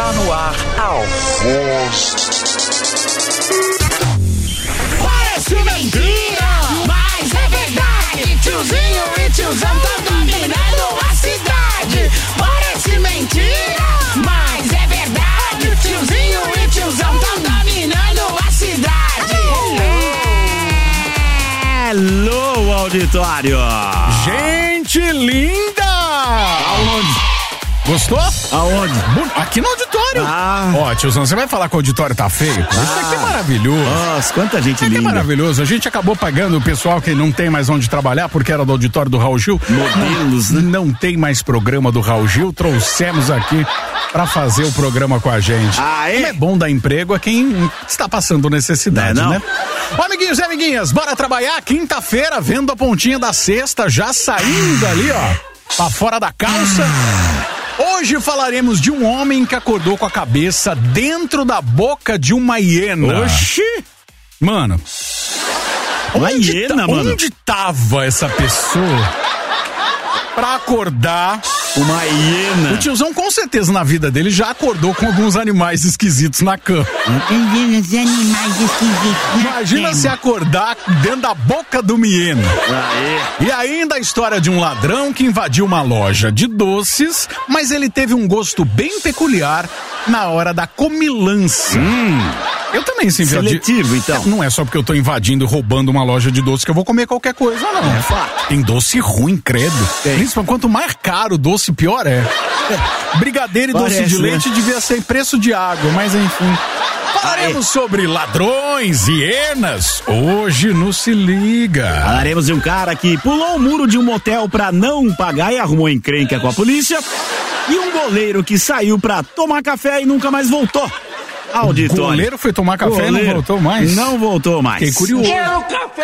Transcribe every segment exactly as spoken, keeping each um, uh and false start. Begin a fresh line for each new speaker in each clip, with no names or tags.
Está no ar a voz.
Parece mentira, mas é verdade. Tiozinho e tiozão tão dominando a cidade. Parece mentira, mas é verdade. Tiozinho e tiozão tão dominando a cidade.
Hello, auditório!
Gente linda!
Aonde?
Gostou?
Aonde?
Aqui no auditório.
Ah.
Ó, tiozão, você vai falar que o auditório tá feio? Ah. Isso aqui é maravilhoso.
Nossa, quanta gente
Isso aqui
linda.
é maravilhoso. A gente acabou pagando o pessoal que não tem mais onde trabalhar, porque era do auditório do Raul Gil.
Modelos,
não,
né?
Não tem mais programa do Raul Gil. Trouxemos aqui pra fazer o programa com a gente.
Ah, é?
Como é bom dar emprego a quem está passando necessidade,
não é não?
né? Ó, amiguinhos e amiguinhas, bora trabalhar quinta-feira, vendo a pontinha da sexta, já saindo ali, ó, pra fora da calça. Hoje falaremos de um homem que acordou com a cabeça dentro da boca de uma hiena.
Oxi!
Mano,
Uma
onde,
hiena,
ta-
mano?
onde tava essa pessoa pra acordar?
Uma hiena.
O tiozão com certeza na vida dele já acordou com alguns animais esquisitos na cama.
Os animais esquisitos.
Imagina se acordar dentro da boca de uma hiena.
Aê.
E ainda a história de um ladrão que invadiu uma loja de doces, mas ele teve um gosto bem peculiar na hora da comilança.
Hum.
Eu também, sim, viu?
Seletivo, então.
Não é só porque eu tô invadindo e roubando uma loja de doces que eu vou comer qualquer coisa, não.
É fato.
Tem doce ruim, credo.
Tem.
Principalmente quanto mais caro o doce, pior é. Brigadeiro e
Parece,
doce de
né?
leite devia ser preço de água, mas enfim. Falaremos sobre ladrões, hienas, hoje no Se Liga.
Falaremos de um cara que pulou o muro de um motel pra não pagar e arrumou encrenca com a polícia. E um goleiro que saiu pra tomar café e nunca mais voltou. Auditório.
O goleiro foi tomar café e não
Goleiro
voltou mais?
Não voltou mais.
Fiquei curioso.
Quero café!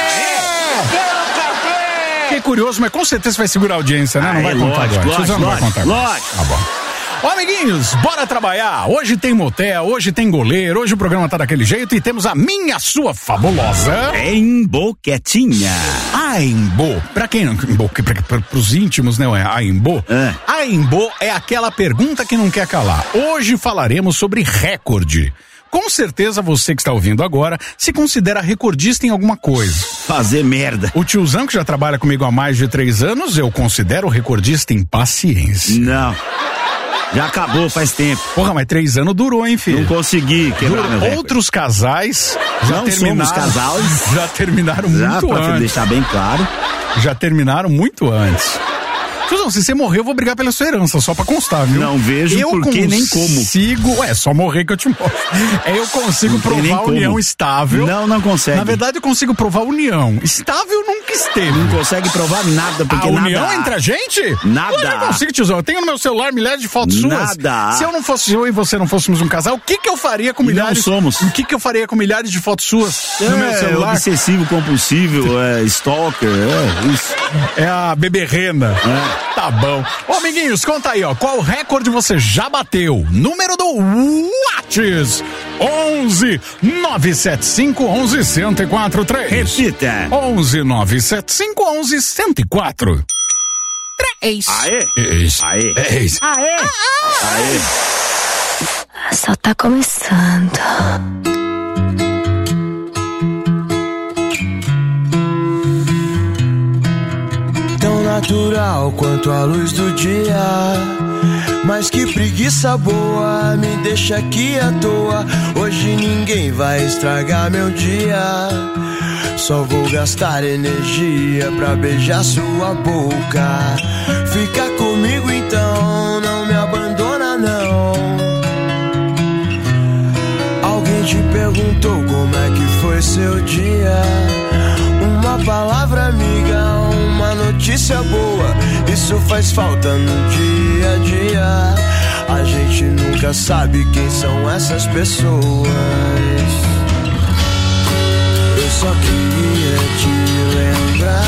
É!
Quero café!
Fiquei curioso, mas com certeza vai segurar a audiência, né?
Ah,
Não vai
é
contar
lógico,
agora.
lógico,
Tiozão não vai
lógico,
contar agora.
lógico.
Tá bom. Ó, amiguinhos, bora trabalhar. Hoje tem motel, hoje tem goleiro, hoje o programa tá daquele jeito e temos a minha, sua fabulosa...
Em Boquetinha.
Aimbô. Pra quem não... Bo, pra, pra, pros íntimos, não é? Aimbô.
É.
Aimbô é aquela pergunta que não quer calar. Hoje falaremos sobre recorde. Com certeza você que está ouvindo agora se considera recordista em alguma coisa.
Fazer merda.
O tiozão que já trabalha comigo há mais de três anos, eu considero recordista em paciência.
Não. Já acabou faz tempo.
Porra, mas três anos durou, hein, filho?
Não consegui quebrar meu recorde.
Outros casais já
Não
terminaram.
somos casais.
Já terminaram
Já
muito
pra
antes.
deixar bem claro.
Já terminaram muito antes. Tiozão, se você morrer, eu vou brigar pela sua herança, só pra constar, viu?
Não vejo
eu
por que nem como.
consigo, ué, só morrer que eu te mostro. É, eu consigo
Não tem nem
provar a
como.
união estável.
Não, não consegue.
Na verdade, eu consigo provar a união. Estável nunca esteve.
Não consegue provar nada, porque
a
nada...
união entre a gente?
Nada.
Eu não consigo, tiozão. Eu tenho no meu celular milhares de fotos suas.
Nada.
Se eu não fosse eu e você não fôssemos um casal, o que que eu faria com
E
milhares...
não somos.
O que que eu faria com milhares de fotos suas no meu
É,
celular?
obsessivo, compulsivo, é, stalker, é isso.
É a beberrena.
É.
Tá bom. Ô, amiguinhos, conta aí, ó. Qual recorde você já bateu? Número do Whats. onze nove sete cinco onze cento e quatro três.
Repita.
onze nove sete cinco onze cento e quatro. três.
Aê.
Eis.
Aê.
Eis.
Aê. Aê.
Só tá começando.
Tão natural quanto a luz do dia, mas que preguiça boa me deixa aqui à toa. Hoje ninguém vai estragar meu dia, só vou gastar energia pra beijar sua boca. Fica comigo então, não me abandona não. Alguém te perguntou como é que foi seu dia? Uma palavra amiga, uma notícia boa, isso faz falta no dia a dia. A gente nunca sabe quem são essas pessoas. Eu só queria te lembrar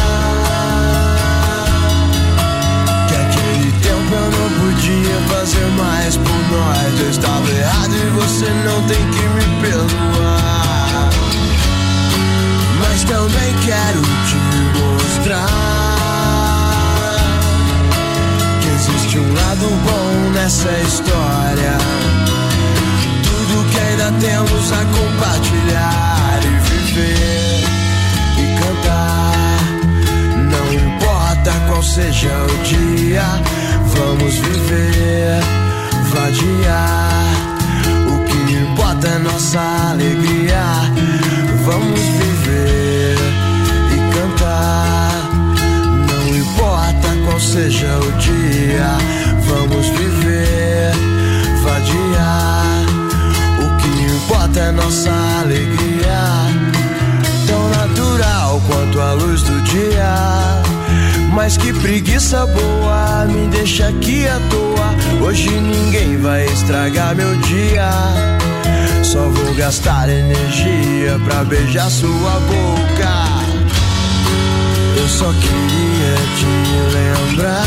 que aquele tempo eu não podia fazer mais por nós. Eu estava errado e você não tem que me perdoar, mas também quero te mostrar que existe um lado bom nessa nessa história. Tudo que ainda temos a compartilhar e viver e cantar. Não importa qual seja o dia, vamos viver, vadiar. O que importa é nossa alegria. Vamos viver e cantar. Não importa qual seja o dia, vamos viver, vadiar. O que importa é nossa alegria. Tão natural quanto a luz do dia. Mas que preguiça boa, me deixa aqui à toa. Hoje ninguém vai estragar meu dia. Só vou gastar energia pra beijar sua boca. Eu só queria te lembrar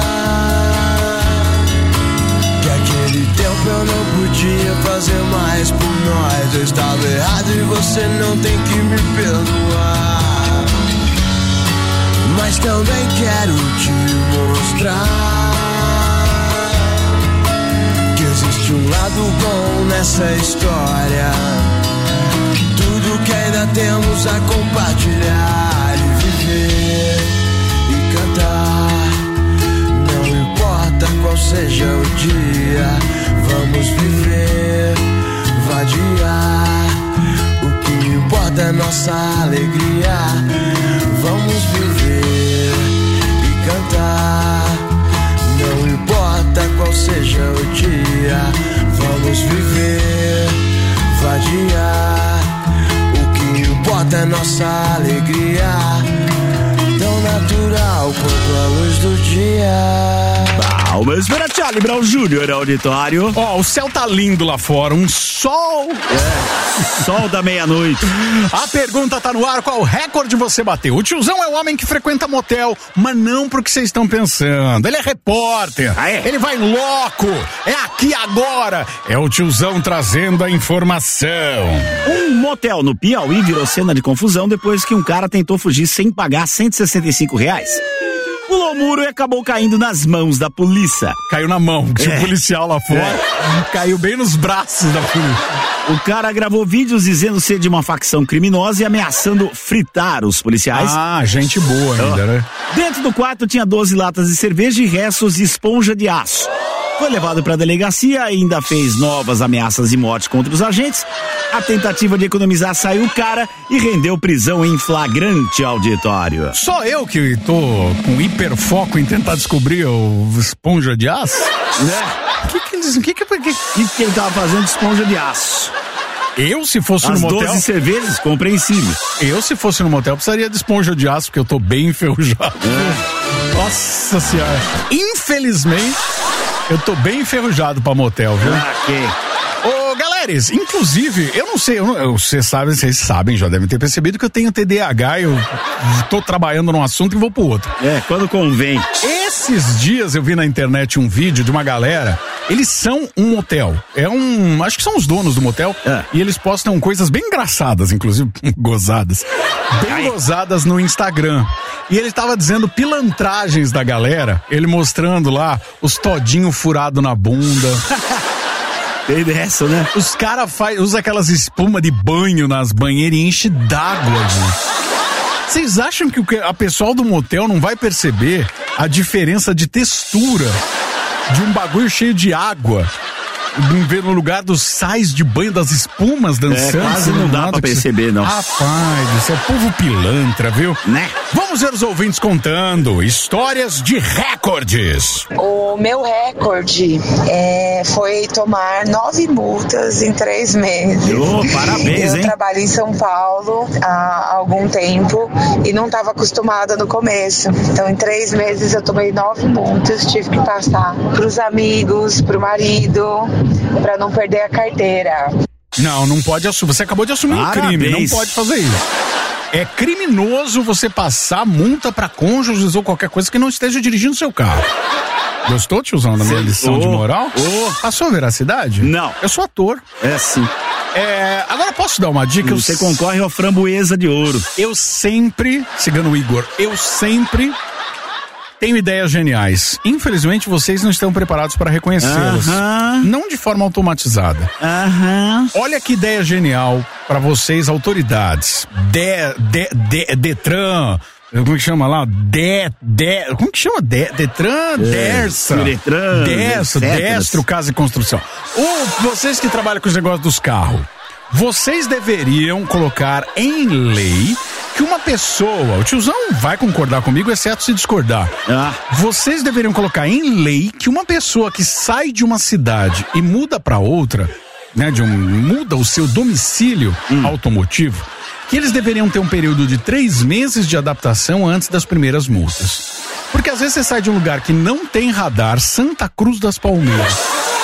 que aquele tempo eu não podia fazer mais por nós. Eu estava errado e você não tem que me perdoar. Mas também quero te mostrar que existe um lado bom nessa história. Tudo que ainda temos a compartilhar e viver e cantar. Não importa qual seja o dia, vamos viver, vadiar. O que importa é nossa alegria. Vamos viver e cantar. Não importa qual seja o dia, vamos viver, vadiar. O que importa é nossa alegria. Tão natural quanto a luz do dia.
Palmas para Charlie Brown Júnior, auditório.
Ó, oh, o céu tá lindo lá fora, um sol.
É, sol da meia-noite.
A pergunta tá no ar, qual recorde você bateu? O tiozão é o homem que frequenta motel, mas não pro que vocês estão pensando. Ele é repórter,
ah, é?
Ele vai louco, é aqui agora. É o tiozão trazendo a informação.
Um motel no Piauí virou cena de confusão depois que um cara tentou fugir sem pagar cento e sessenta e cinco reais. Pulou o muro e acabou caindo nas mãos da polícia.
Caiu na mão, tinha
É.
um policial lá fora.
É.
Caiu bem nos braços da polícia.
O cara gravou vídeos dizendo ser de uma facção criminosa e ameaçando fritar os policiais.
Ah, gente boa ainda, né?
Dentro do quarto tinha doze latas de cerveja e restos de esponja de aço. Foi levado para a delegacia, ainda fez novas ameaças de morte contra os agentes. A tentativa de economizar saiu o cara e rendeu prisão em flagrante, auditório.
Só eu que tô com hiperfoco em tentar descobrir o esponja de aço?
Né?
O que que eles... O que que...
O que, que ele tava fazendo de esponja de aço?
Eu, se fosse
As
no motel...
doze cervejas, compreensível.
Eu, se fosse no motel, precisaria de esponja de aço, porque eu tô bem enferrujado.
É.
Nossa senhora. Infelizmente, eu tô bem enferrujado pra motel, viu?
Ah, que...
Ô, galeres, inclusive, eu não sei, eu não, eu, vocês sabem, vocês sabem, já devem ter percebido que eu tenho T D A H, eu tô trabalhando num assunto e vou pro outro.
É, quando convém.
Esses dias eu vi na internet um vídeo de uma galera, eles são um motel, é um, acho que são os donos do motel,
É.
e eles postam coisas bem engraçadas, inclusive gozadas, bem
Ai.
gozadas no Instagram. E ele tava dizendo pilantragens da galera, ele mostrando lá os todinho furado na bunda.
Tem dessa, né?
Os caras usam aquelas espumas de banho nas banheiras e enche d'água, gente. Vocês acham que o que- a pessoal do motel não vai perceber a diferença de textura de um bagulho cheio de água no lugar dos sais de banho, das espumas dançando?
É, quase não dá pra perceber, não.
Rapaz, isso é povo pilantra, viu?
Né?
Vamos ver os ouvintes contando histórias de recordes.
O meu recorde é, foi tomar nove multas em três meses.
Ô, parabéns,
Eu
hein?
trabalho em São Paulo há algum tempo e não estava acostumada no começo. Então, em três meses eu tomei nove multas, tive que passar para os amigos, para o marido, para não perder a carteira.
Não, não pode assumir. Você acabou de assumir um
Parabéns.
crime, não pode fazer isso. É criminoso você passar multa pra cônjuges ou qualquer coisa que não esteja dirigindo seu carro. Gostou, tiozão, da minha
Cê-
lição
Ô,
de moral?
ô.
Passou a veracidade?
Não.
Eu sou ator.
É sim.
É, agora posso dar uma dica?
Você
eu,
concorre ao framboesa de ouro.
eu sempre, cigano Igor, eu sempre tenho ideias geniais. Infelizmente, vocês não estão preparados para reconhecê-las.
Aham.
Não de forma automatizada.
Aham.
Olha que ideia genial para vocês, autoridades. De, de, de, Detran, como que chama lá? De, de, como que chama? De, Detran,
É,
Dersa.
Detran,
Destro,
etcétera.
Destro, Casa e Construção. Ou vocês que trabalham com os negócios dos carros. Vocês deveriam colocar em lei que uma pessoa, o tiozão vai concordar comigo, exceto se discordar.
Ah.
Vocês deveriam colocar em lei que uma pessoa que sai de uma cidade e muda para outra, né, de um, muda o seu domicílio
hum.
automotivo, que eles deveriam ter um período de três meses de adaptação antes das primeiras multas. Porque às vezes você sai de um lugar que não tem radar, Santa Cruz das Palmeiras,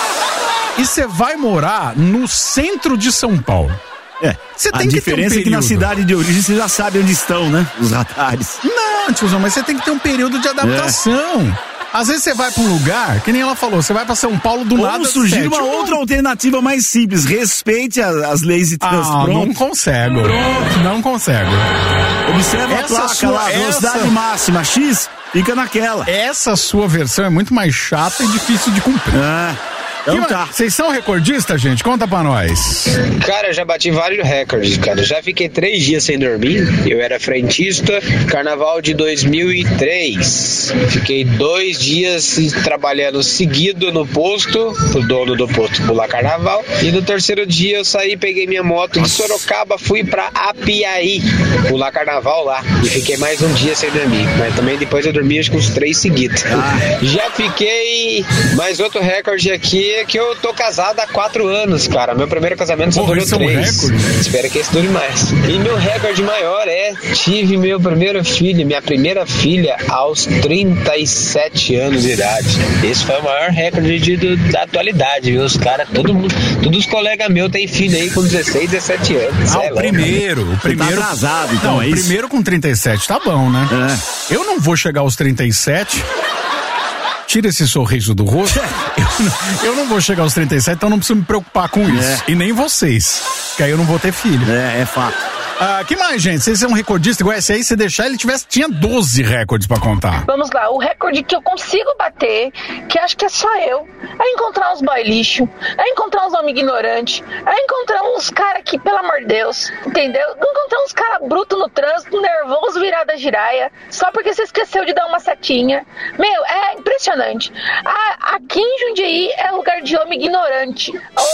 e você vai morar no centro de São Paulo.
É,
Você
a
tem que ter um
diferença é que na
período.
cidade de origem você já sabe onde estão, né? Os radares.
Não, tiozão, mas você tem que ter um período de adaptação. Às vezes você vai pra um lugar, que nem ela falou, você vai pra São Paulo do
Ou
nada.
surgir uma
sete,
outra alternativa mais simples. Respeite a- as leis e trânsito.
Ah,
Pronto.
não consigo. Não consigo.
Observa a
Essa
placa
sua-
lá, velocidade
essa-
máxima X, fica naquela.
Essa sua versão é muito mais chata e difícil de cumprir.
Ah, então
Que-
tá.
Vocês são recordistas, gente? Conta pra nós.
Cara, eu já bati vários recordes, cara. Já fiquei três dias sem dormir. Eu era frentista. Carnaval de dois mil e três. Fiquei dois dias trabalhando seguido no posto, pro dono do posto pular carnaval. E no terceiro dia eu saí, peguei minha moto de Sorocaba, fui pra Apiaí pular carnaval lá. E fiquei mais um dia sem dormir. Mas também depois eu dormi acho que uns três seguidos. Já fiquei mais outro recorde aqui. É que eu tô casado há quatro anos, cara. Meu primeiro casamento só
Porra,
durou
isso é um
três.
recorde?
Espero que esse dure mais. E meu recorde maior é: tive meu primeiro filho, minha primeira filha, aos trinta e sete anos de idade. Esse foi o maior recorde de, de, da atualidade, viu? Os caras, todo mundo, todos os colegas meus têm filho aí com dezesseis, dezessete anos.
Ah,
É
o
louco.
primeiro. O
Você tá
primeiro.
atrasado, então,
Não,
é
o
isso?
primeiro com trinta e sete tá bom, né?
É.
Eu não vou chegar aos trinta e sete. Tira esse sorriso do rosto. Eu não, eu não vou chegar aos trinta e sete, então não preciso me preocupar com isso.
É.
E nem vocês. Que aí eu não vou ter filho.
É, é fato.
Ah, que mais, gente? Vocês são um recordista igual esse aí, se deixar, ele tivesse, tinha doze recordes pra contar.
Vamos lá, o recorde que eu consigo bater, que acho que é só eu, é encontrar uns boy lixo, é encontrar uns homens ignorantes, é encontrar uns caras que, pelo amor de Deus, entendeu? Encontrar uns caras brutos no trânsito, nervoso, virada giraia, só porque você esqueceu de dar uma setinha. Meu, é impressionante. Ah, aqui em Jundiaí é lugar de homem ignorante.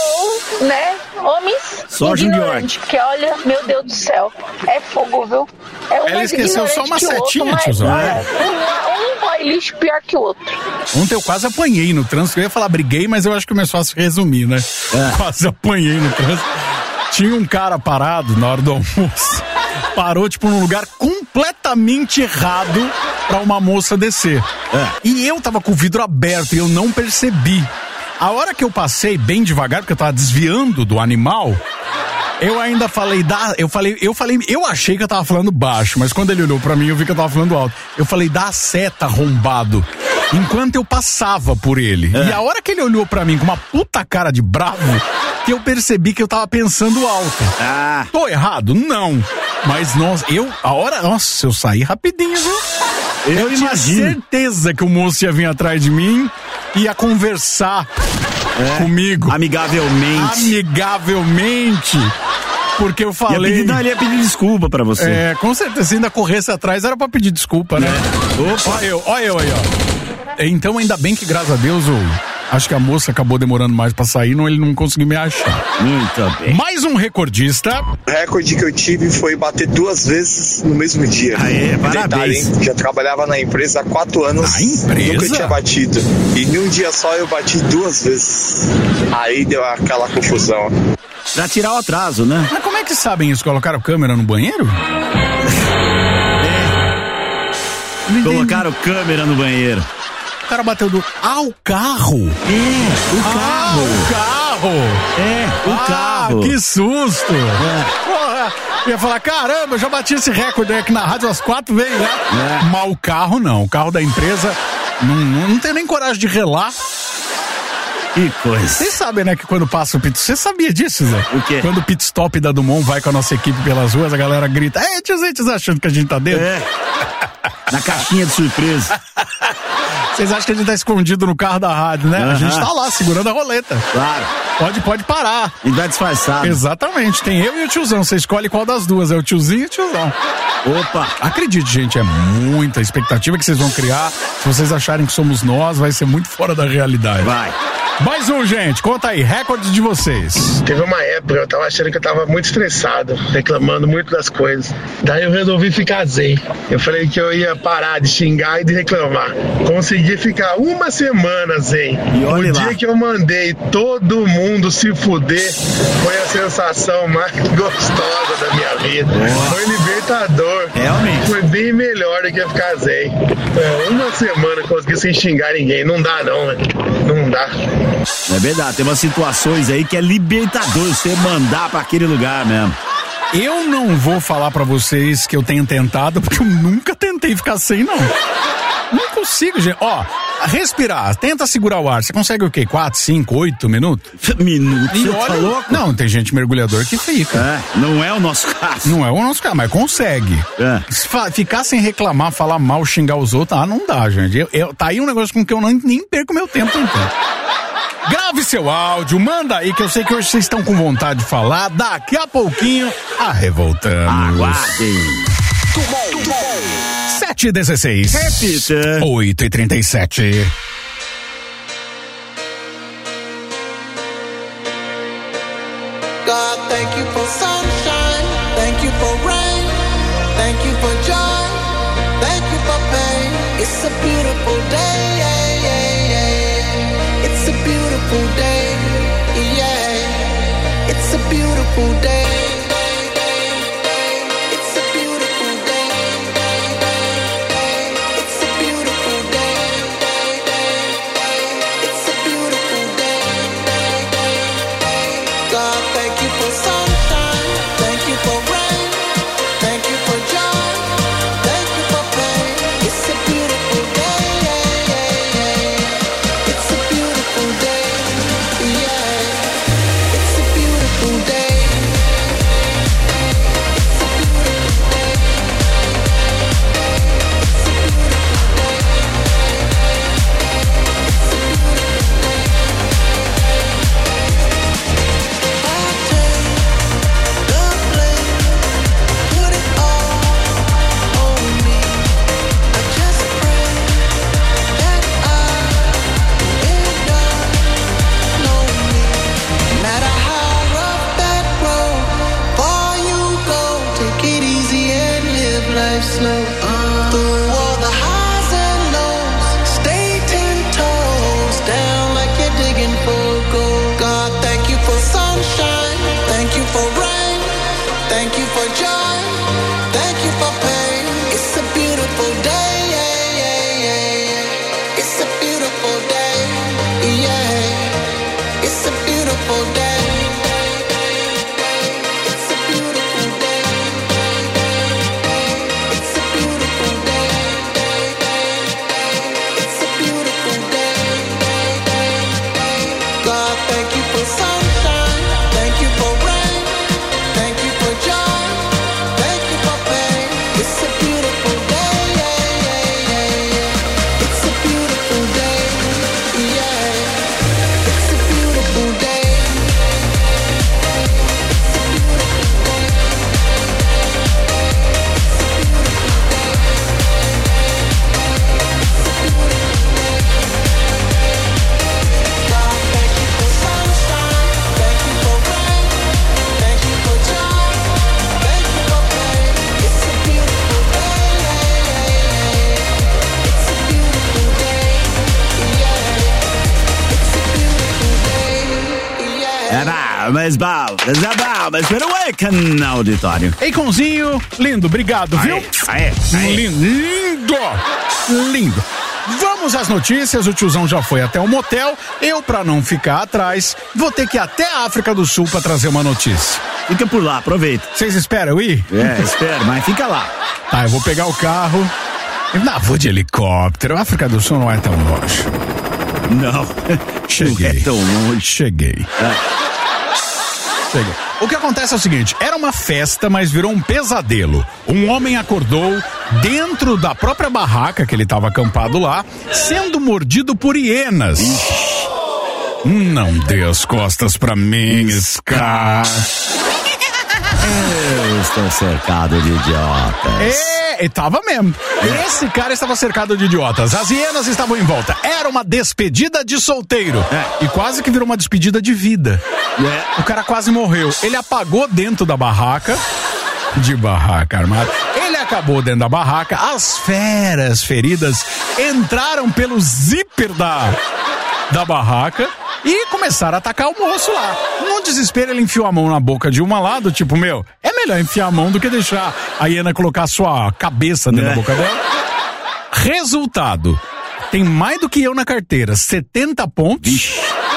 Ou, né, homens
Só
ignorantes. Que olha, meu Deus do céu, é fogo, viu? É um
Ela
mais
esqueceu só
ignorante
uma
que o outro,
setinha,
mas,
tiozão.
olha, um, um boy lixo pior que o outro.
Ontem eu quase apanhei no trânsito. Eu ia falar briguei, mas eu acho que começou a se resumir, né?
É.
Quase apanhei no trânsito. Tinha um cara parado na hora do almoço. Parou, tipo, num lugar completamente errado pra uma moça descer.
É.
E eu tava com o vidro aberto e eu não percebi. A hora que eu passei bem devagar, porque eu tava desviando do animal, eu ainda falei, dá, eu falei, eu falei, eu achei que eu tava falando baixo, mas quando ele olhou pra mim, eu vi que eu tava falando alto. Eu falei, dá a seta, arrombado. Enquanto eu passava por ele.
É.
E a hora que ele olhou pra mim com uma puta cara de bravo, que eu percebi que eu tava pensando alto.
Ah,
Tô errado? Não. Mas, nossa, eu, a hora, nossa, eu saí rapidinho, viu?
eu,
tinha
imagino.
certeza que o moço ia vir atrás de mim, ia conversar comigo.
Amigavelmente.
Amigavelmente. Porque eu
Ia
falei.
pedir, não, ele ia pedir desculpa pra você.
É, com certeza, se ainda corresse atrás, era pra pedir desculpa, né?
Opa.
Olha eu, olha eu aí, ó. Então, ainda bem que, graças a Deus, o, acho que a moça acabou demorando mais pra sair, não, ele não conseguiu me achar.
Muito bem.
Mais um recordista.
O recorde que eu tive foi bater duas vezes no mesmo dia.
Aê, parabéns.
Detalhe, hein? Já trabalhava na empresa há quatro anos.
Na empresa?
Nunca tinha batido. E num dia só eu bati duas vezes. Aí deu aquela confusão.
Pra tirar o atraso, né?
Mas como é que sabem isso? Colocaram câmera no banheiro?
Colocaram câmera no banheiro.
O cara bateu do. Ah, o carro!
É, o
Ah,
carro.
o carro!
É, o
ah,
carro.
que susto!
É.
Porra, eu ia falar, caramba, eu já bati esse recorde aqui na rádio umas quatro vezes, né?
É.
Mas o carro não, o carro da empresa não, não, não tem nem coragem de relar.
Que coisa.
Vocês sabem, né, que quando passa o pit... Você sabia disso, Zé?
O quê?
Quando o pit stop da Dumont vai com a nossa equipe pelas ruas, a galera grita, é, tiozinho, achando que a gente tá dentro?
É. Na caixinha de surpresa.
Vocês acham que a gente tá escondido no carro da rádio, né?
Uhum.
A gente tá lá, segurando a roleta.
Claro.
Pode, pode parar.
E vai disfarçado.
Exatamente. Tem eu e o tiozão. Você escolhe qual das duas. É o tiozinho e o tiozão.
Opa.
Acredite, gente, é muita expectativa que vocês vão criar. Se vocês acharem que somos nós, vai ser muito fora da realidade.
Vai.
Mais um, gente. Conta aí, recorde de vocês.
Teve uma época, eu tava achando que eu tava muito estressado, reclamando muito das coisas. Daí eu resolvi ficar zen. Eu falei que eu ia parar de xingar e de reclamar. Consegui ficar uma semana zen.
E olha
o
lá.
dia que eu mandei todo mundo se fuder foi a sensação mais gostosa da minha vida.
Boa.
Foi libertador.
Realmente.
Foi bem melhor do que ficar zen. É, uma semana eu consegui sem xingar ninguém. Não dá não, né? Não dá.
É verdade, tem umas situações aí que é libertador você mandar pra aquele lugar mesmo.
Eu não vou falar pra vocês que eu tenho tentado, porque eu nunca tentei ficar sem, não. Não consigo, gente. Ó, respirar, tenta segurar o ar. Você consegue o quê? Quatro, cinco, oito minutos?
Minutos?
E
Você
olha,
tá louco?
não, tem gente mergulhador que fica.
É, não é o nosso caso.
Não é o nosso caso, mas consegue.
É.
Fa- Ficar sem reclamar, falar mal, xingar os outros, ah, não dá, gente. Eu, eu- tá aí um negócio com que eu não, nem perco meu tempo tentando. Grave seu áudio, manda aí, que eu sei que hoje vocês estão com vontade de falar. Daqui a pouquinho, arrevoltamos.
Aguardem.
sete e dezesseis.
Repita.
oito e trinta e sete.
God, thank you for sunshine, thank you for rain, thank you for joy, thank you for pain. It's a beautiful day, yeah, yeah, yeah. It's a beautiful day, yeah. It's a beautiful day. It's a beautiful day. It's a beautiful day. It's a beautiful day. God, thank you for sunshine, thank you for rain, thank you for joy, thank you for pain. It's a beautiful day, yeah, yeah, yeah. It's a beautiful day, yeah. It's a beautiful day. Slow through all the highs and lows, stay ten toes down like you're digging for gold. God, thank you for sunshine, thank you for rain, thank you for joy, thank you for pain. It's a beautiful day, yeah, yeah, yeah. It's a beautiful day, yeah. It's a beautiful day.
Mas bom, mas é bom, mas pera aí, canal auditório.
Eiconzinho, lindo, obrigado, viu?
Aê, aê.
Lindo, lindo, lindo. Vamos às notícias, o tiozão já foi até o motel, eu, pra não ficar atrás, vou ter que ir até a África do Sul pra trazer uma notícia.
Fica por lá, aproveita.
Vocês esperam eu ir?
É, espero, mas fica lá.
Tá, eu vou pegar o carro, não, vou de helicóptero, a África do Sul não é tão longe.
Não,
cheguei.
Não é tão longe.
Cheguei.
É.
Chega. O que acontece é o seguinte, era uma festa, mas virou um pesadelo. Um homem acordou dentro da própria barraca que ele estava acampado lá, sendo mordido por hienas. Não dê as costas pra mim, Scar.
Eu estou cercado de idiotas.
É, e tava mesmo. Esse cara estava cercado de idiotas. As hienas estavam em volta. Era uma despedida de solteiro. É. E quase que virou uma despedida de vida. É. O cara quase morreu. Ele apagou dentro da barraca. De barraca armada. Ele acabou dentro da barraca. As feras feridas entraram pelo zíper da, da barraca. E começaram a atacar o moço lá. No desespero, ele enfiou a mão na boca de uma lado, tipo, meu, é melhor enfiar a mão do que deixar a hiena colocar a sua cabeça dentro é. da boca dela. Resultado, tem mais do que eu na carteira, setenta pontos. Ixi.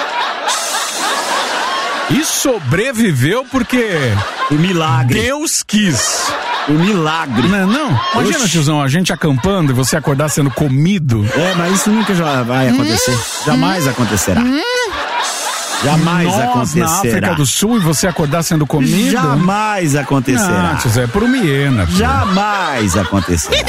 E sobreviveu porque...
O milagre.
Deus quis.
O milagre.
Não, não. Imagina, Oxi. tiozão, a gente acampando e você acordar sendo comido.
É, mas isso nunca já vai acontecer. Hum, Jamais hum, acontecerá. Hum. Jamais
Nós,
acontecerá.
Na África do Sul e você acordar sendo comido?
Jamais acontecerá.
Não, tio, é por uma hiena. Pô.
Jamais acontecerá.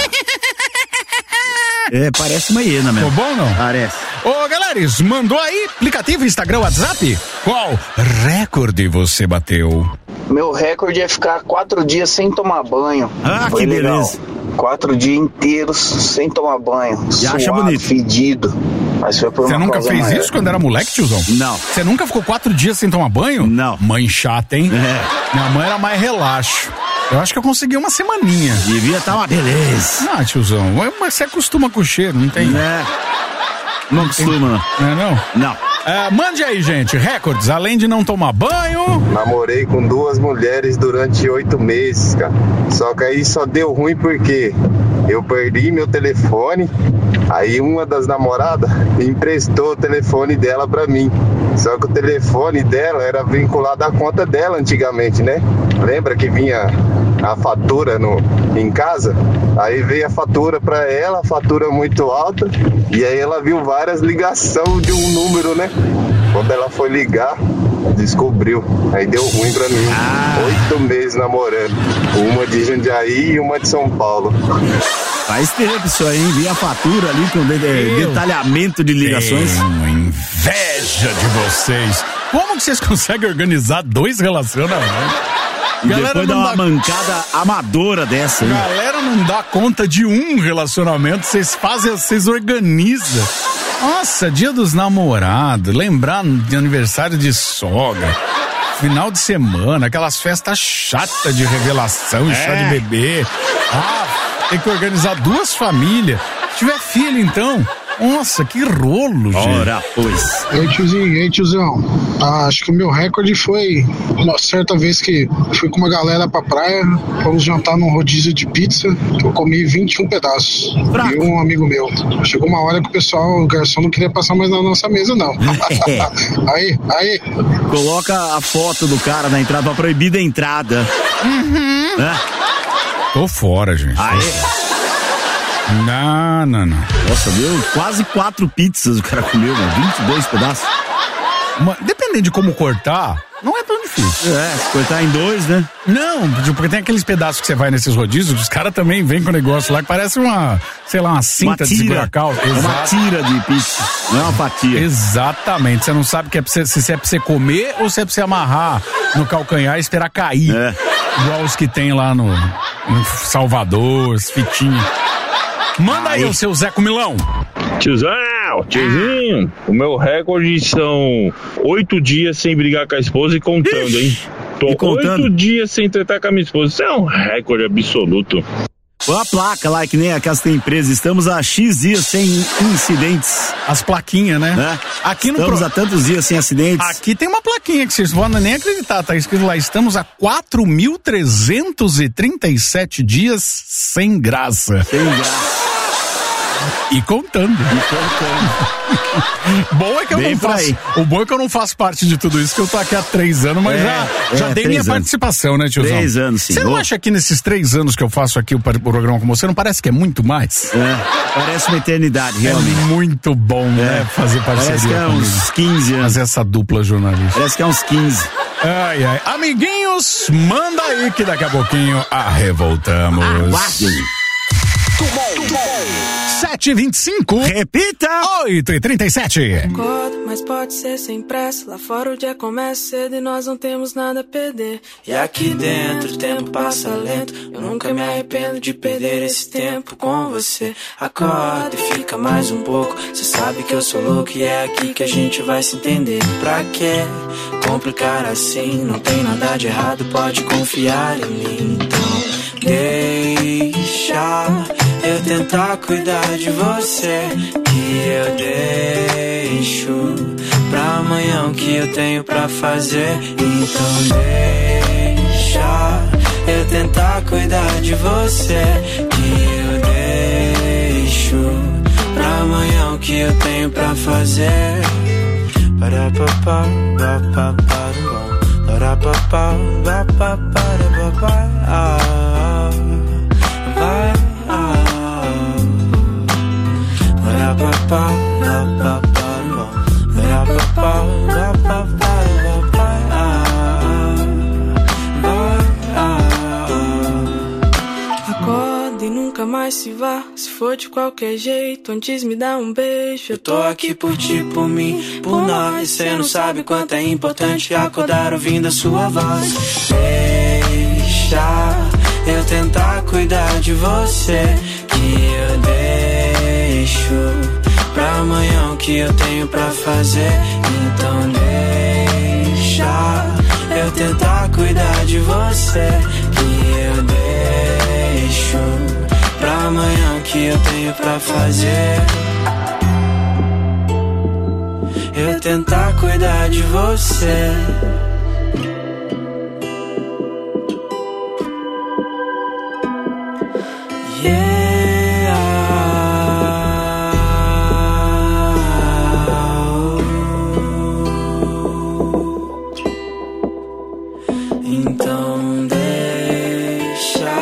É, parece uma hiena mesmo.
Ficou bom, não?
Parece.
Ô, galeres, mandou aí aplicativo, Instagram, WhatsApp? Qual recorde você bateu?
Meu recorde é ficar quatro dias sem tomar banho.
Ah,
Foi
que
legal.
beleza.
Quatro dias inteiros sem tomar banho.
Já
suado,
acha bonito.
Fedido. Mas foi por
Você
uma
nunca
causa
fez
maior.
isso quando era moleque, tiozão?
Não.
Você nunca ficou quatro dias sem tomar banho?
Não.
Mãe chata, hein?
É.
Minha mãe era mais relaxo. Eu acho que eu consegui uma semaninha.
Devia estar uma beleza.
Ah, tiozão, mas você acostuma com o cheiro, não tem?
É. Não, não acostuma,
não. É, não?
Não.
É, mande aí, gente, recordes, além de não tomar banho...
Namorei com duas mulheres durante oito meses, cara. Só que aí só deu ruim porque eu perdi meu telefone, aí uma das namoradas emprestou o telefone dela pra mim. Só que o telefone dela era vinculado à conta dela antigamente, né? Lembra que vinha a fatura no, em casa? Aí veio a fatura pra ela, a fatura muito alta, e aí ela viu várias ligações de um número, né? Quando ela foi ligar, descobriu. Aí deu ruim pra mim.
Ah.
Oito meses namorando. Uma de Jundiaí e uma de São Paulo.
Faz tempo isso aí, hein? Vi a fatura ali com de, de, detalhamento de ligações.
Tenho inveja de vocês. Como que vocês conseguem organizar dois relacionamentos?
E depois dá uma dá... mancada amadora dessa, hein?
Galera não dá conta de um relacionamento, vocês fazem, vocês organizam. Nossa, dia dos namorados, lembrar de aniversário de sogra, final de semana, aquelas festas chatas de revelação e é. chá de bebê. Ah, tem que organizar duas famílias. Se tiver filho, então... Nossa, que rolo, gente.
Ora, pois.
Ei, tiozinho, ei, tiozão. Ah, acho que o meu recorde foi uma certa vez que fui com uma galera pra praia, fomos jantar num rodízio de pizza, que eu comi vinte e um pedaços. Braco. E um amigo meu. Chegou uma hora que o pessoal, o garçom não queria passar mais na nossa mesa, não. aí, aí.
Coloca a foto do cara na entrada, pra proibir a entrada.
Uhum. É? Tô fora, gente.
Aí.
Não, não, não.
Nossa, deu quase quatro pizzas o cara comeu, mano. vinte e dois pedaços.
Mas, dependendo de como cortar, não é tão difícil.
É, se cortar em dois, né?
Não, porque tem aqueles pedaços que você vai nesses rodízios, os caras também vêm com o negócio lá que parece uma, sei lá, uma cinta uma de segurar calça.
É uma tira de pizza, não é uma fatia.
Exatamente, você não sabe que é pra você, se é pra você comer ou se é pra você amarrar no calcanhar e esperar cair. É. Igual os que tem lá no, no Salvador, as fitinhas. Manda aí, aí o seu Zé Comilão.
Tiozão, tiozinho, o meu recorde são oito dias sem brigar com a esposa e contando, Ixi, hein? Tô e contando? Oito dias sem tretar com a minha esposa. Isso é um recorde absoluto.
Põe a placa lá, que nem aquelas que tem empresa. Estamos há X dias sem incidentes.
As plaquinhas, né?
É. Aqui no Estamos pro... há tantos dias sem acidentes.
Aqui tem uma plaquinha que vocês vão nem acreditar. Tá escrito lá, estamos há quatro mil trezentos e trinta e sete dias sem graça.
Sem graça.
E contando.
E contando.
Bom é que eu
Bem
não
por
faço.
aí.
O bom é que eu não faço parte de tudo isso, que eu tô aqui há três anos, mas
É,
já,
é,
já dei
três
minha
anos.
participação, né, tiozão?
Três anos, sim.
Você não
Ô.
acha que nesses três anos que eu faço aqui o par- o programa com você, não parece que é muito mais?
É, parece uma eternidade, realmente.
É muito bom, né,
É.
fazer parceria
Parece que é
comigo.
uns quinze anos.
Fazer essa dupla jornalista.
Parece que é uns quinze.
Ai, ai. Amiguinhos, manda aí que daqui a pouquinho arrevoltamos.
Aguardem.
sete e vinte e cinco.
Repita.
oito e trinta e sete.
Acordo, mas pode ser sem pressa. Lá fora o dia começa cedo e nós não temos nada a perder. E aqui dentro o tempo passa lento. Eu nunca me arrependo de perder esse tempo com você. Acorda e fica mais um pouco. Cê sabe que eu sou louco e é aqui que a gente vai se entender. Pra quê complicar assim? Não tem nada de errado, pode confiar em mim. Então deixa eu tentar cuidar de você, que eu deixo pra amanhã o que eu tenho pra fazer. Então deixa eu tentar cuidar de você, que eu deixo pra amanhã o que eu tenho pra fazer. Para papá, papá, para papá, papá, para papá, vai. Acorda e nunca mais se vá. Se for de qualquer jeito, antes me dá um beijo. Eu tô aqui por ti, por mim, por nós. Cê não sabe quanto é importante acordar ouvindo a sua voz. Deixa eu tentar cuidar de você, que eu deixo pra amanhã o que eu tenho pra fazer. Então deixa eu tentar cuidar de você, que eu deixo pra amanhã o que eu tenho pra fazer. Eu tentar cuidar de você. Então deixa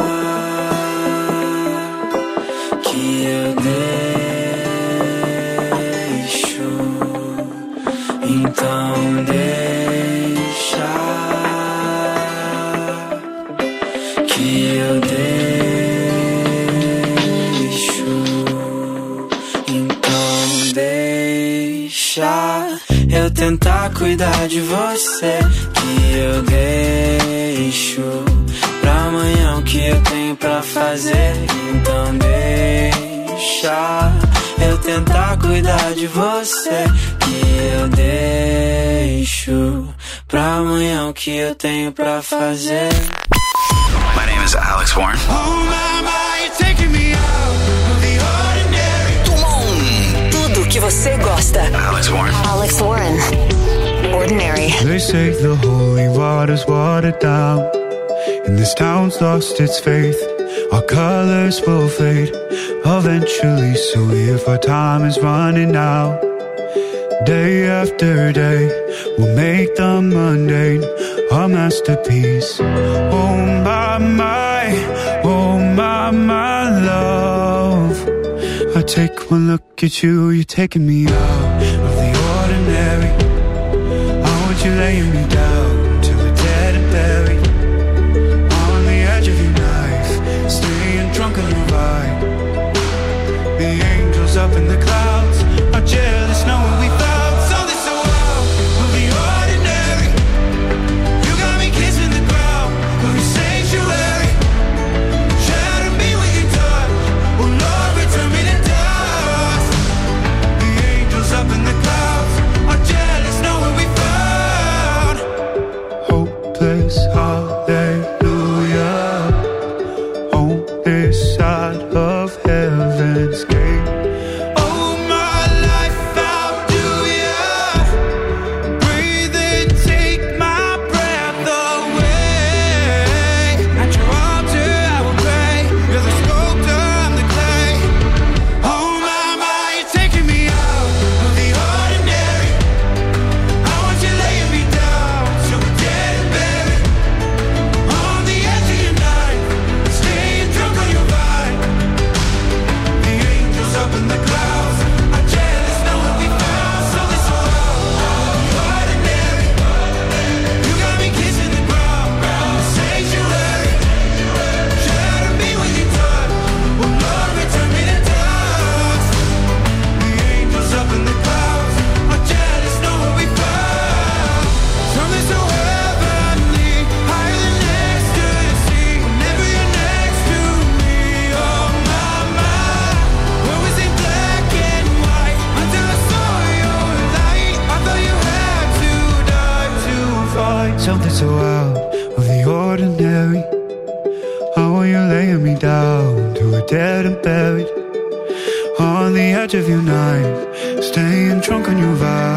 que eu deixo. Então deixa que eu deixo. Então deixa eu tentar cuidar de você, que eu deixo pra amanhã o que eu tenho pra fazer. Então deixa eu tentar cuidar de você, que eu deixo pra amanhã o que eu tenho pra fazer.
My name is Alex Warren.
Oh my, my, you're taking me out of the ordinary.
Tudo que você gosta.
Alex Warren.
Alex Warren. Ordinary.
They say the holy water's watered down, and this town's lost its faith. Our colors will fade eventually, so if our time is running out, day after day, we'll make the mundane a masterpiece. Oh my, my, oh my, my love, I take one look at you, you're taking me out of the ordinary. You laying me down till we're dead and buried on the edge of your knife, staying drunk on your vibe. The angels up in the clouds are jealous knowing we found something so out of the ordinary. You got me kissing the ground of your sanctuary. Shatter me with your touch, oh Lord, return me to dust. The angels up in the clouds are jealous knowing we found something so out of the ordinary. How are you laying me down to a dead and buried on the edge of your night, staying drunk on your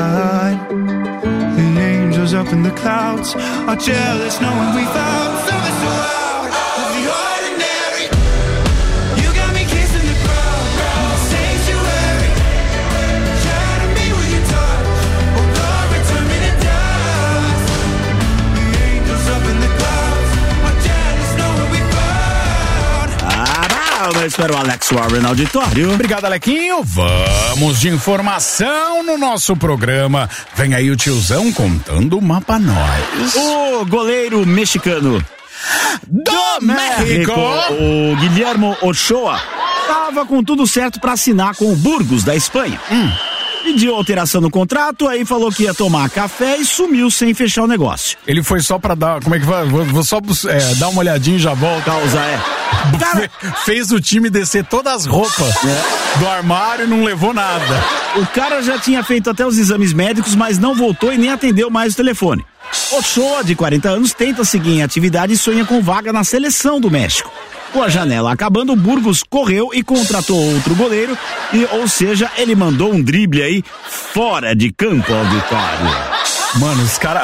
vine. The angels up in the clouds are jealous knowing we found something so out of the ordinary. You got me kissing the ground, sanctuary. Shadow me with your touch, oh Lord, return me to dust. The angels up in the clouds are jealous knowing we found.
Ah, não, eu espero o Alex Warren no auditório.
Obrigado, Alequinho. Vamos de informação no nosso programa. Vem aí o tiozão contando uma pra nós.
O goleiro mexicano
do México,
o Guillermo Ochoa, tava com tudo certo pra assinar com o Burgos da Espanha. Hum. Pediu alteração no contrato, aí falou que ia tomar café e sumiu sem fechar o negócio.
Ele foi só pra dar, como é que vai? Vou, vou só é, dar uma olhadinha e já volto.
Causa, é.
Cara, fez o time descer todas as roupas é. do armário e não levou nada.
O cara já tinha feito até os exames médicos, mas não voltou e nem atendeu mais o telefone. Ochoa, de quarenta anos, tenta seguir em atividade e sonha com vaga na seleção do México. Com a janela acabando, o Burgos correu e contratou outro goleiro, e, ou seja, ele mandou um drible aí fora de campo ao Vitória.
Mano, os caras...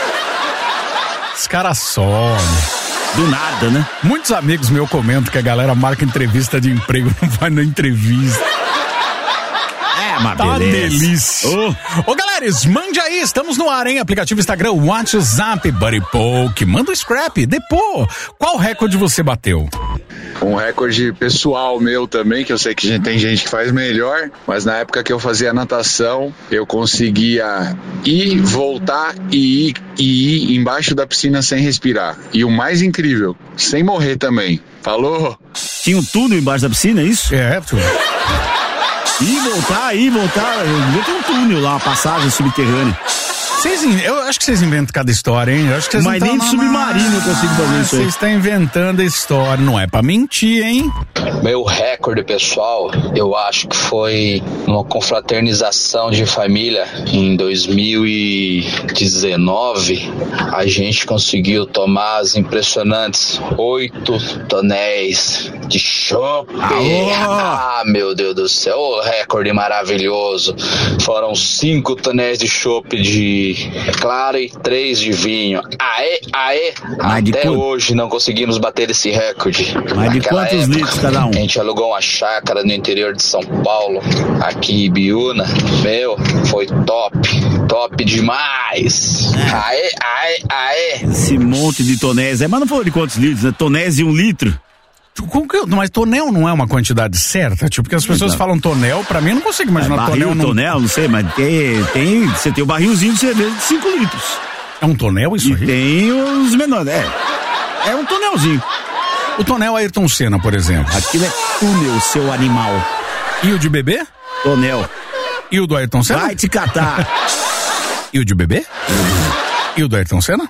Os caras somem.
Do nada, né?
Muitos amigos meus comentam que a galera marca entrevista de emprego, não vai na entrevista.
É uma
tá
beleza.
delícia. Ô, oh. oh, galera, mande aí, estamos no ar, hein? Aplicativo Instagram, WhatsApp, Buddy Poke. Manda o scrap, depô. Qual recorde você bateu?
Um recorde pessoal meu também, que eu sei que tem gente que faz melhor, mas na época que eu fazia natação, eu conseguia ir, voltar e ir, e ir embaixo da piscina sem respirar. E o mais incrível, sem morrer também. Falou?
Tinha um túnel embaixo da piscina, é isso?
É, tu.
Ir, voltar, ir, voltar. Eu tenho um túnel lá, uma passagem subterrânea.
Vocês, eu acho que vocês inventam cada história, hein? Eu acho que vocês
Mas
não
nem de submarino eu consigo fazer isso aí.
Vocês estão inventando a história, não é pra mentir, hein?
Meu recorde pessoal, eu acho que foi uma confraternização de família em dois mil e dezenove. A gente conseguiu tomar as impressionantes oito tonéis de chopp. Ah, meu Deus do céu, oh, recorde maravilhoso. Foram cinco tonéis de chopp de clara e três de vinho. Aê, aê!
Mas
Até
quant...
hoje não conseguimos bater esse recorde.
Mas de
Naquela
quantos
época,
litros cada um?
A gente alugou uma chácara no interior de São Paulo, aqui em Ibiúna. Meu, foi top, top demais. É. Aê, aê, aê!
Esse monte de tonéis, é, mas não falou de quantos litros, né? Tonéis de um litro.
Mas tonel não é uma quantidade certa? Tipo, porque as pessoas então, falam tonel, pra mim eu não consigo imaginar
é, barril,
tonel. Não...
tonel, não sei, mas tem, tem, você tem o barrilzinho de cerveja de cinco litros.
É um tonel isso
e
aí?
Tem os menores, é. É um tonelzinho.
O tonel Ayrton Senna, por exemplo.
Aquilo é túnel, seu animal.
E o de bebê?
Tonel.
E o do Ayrton Senna?
Vai te catar.
E o de bebê? E o do Ayrton Senna?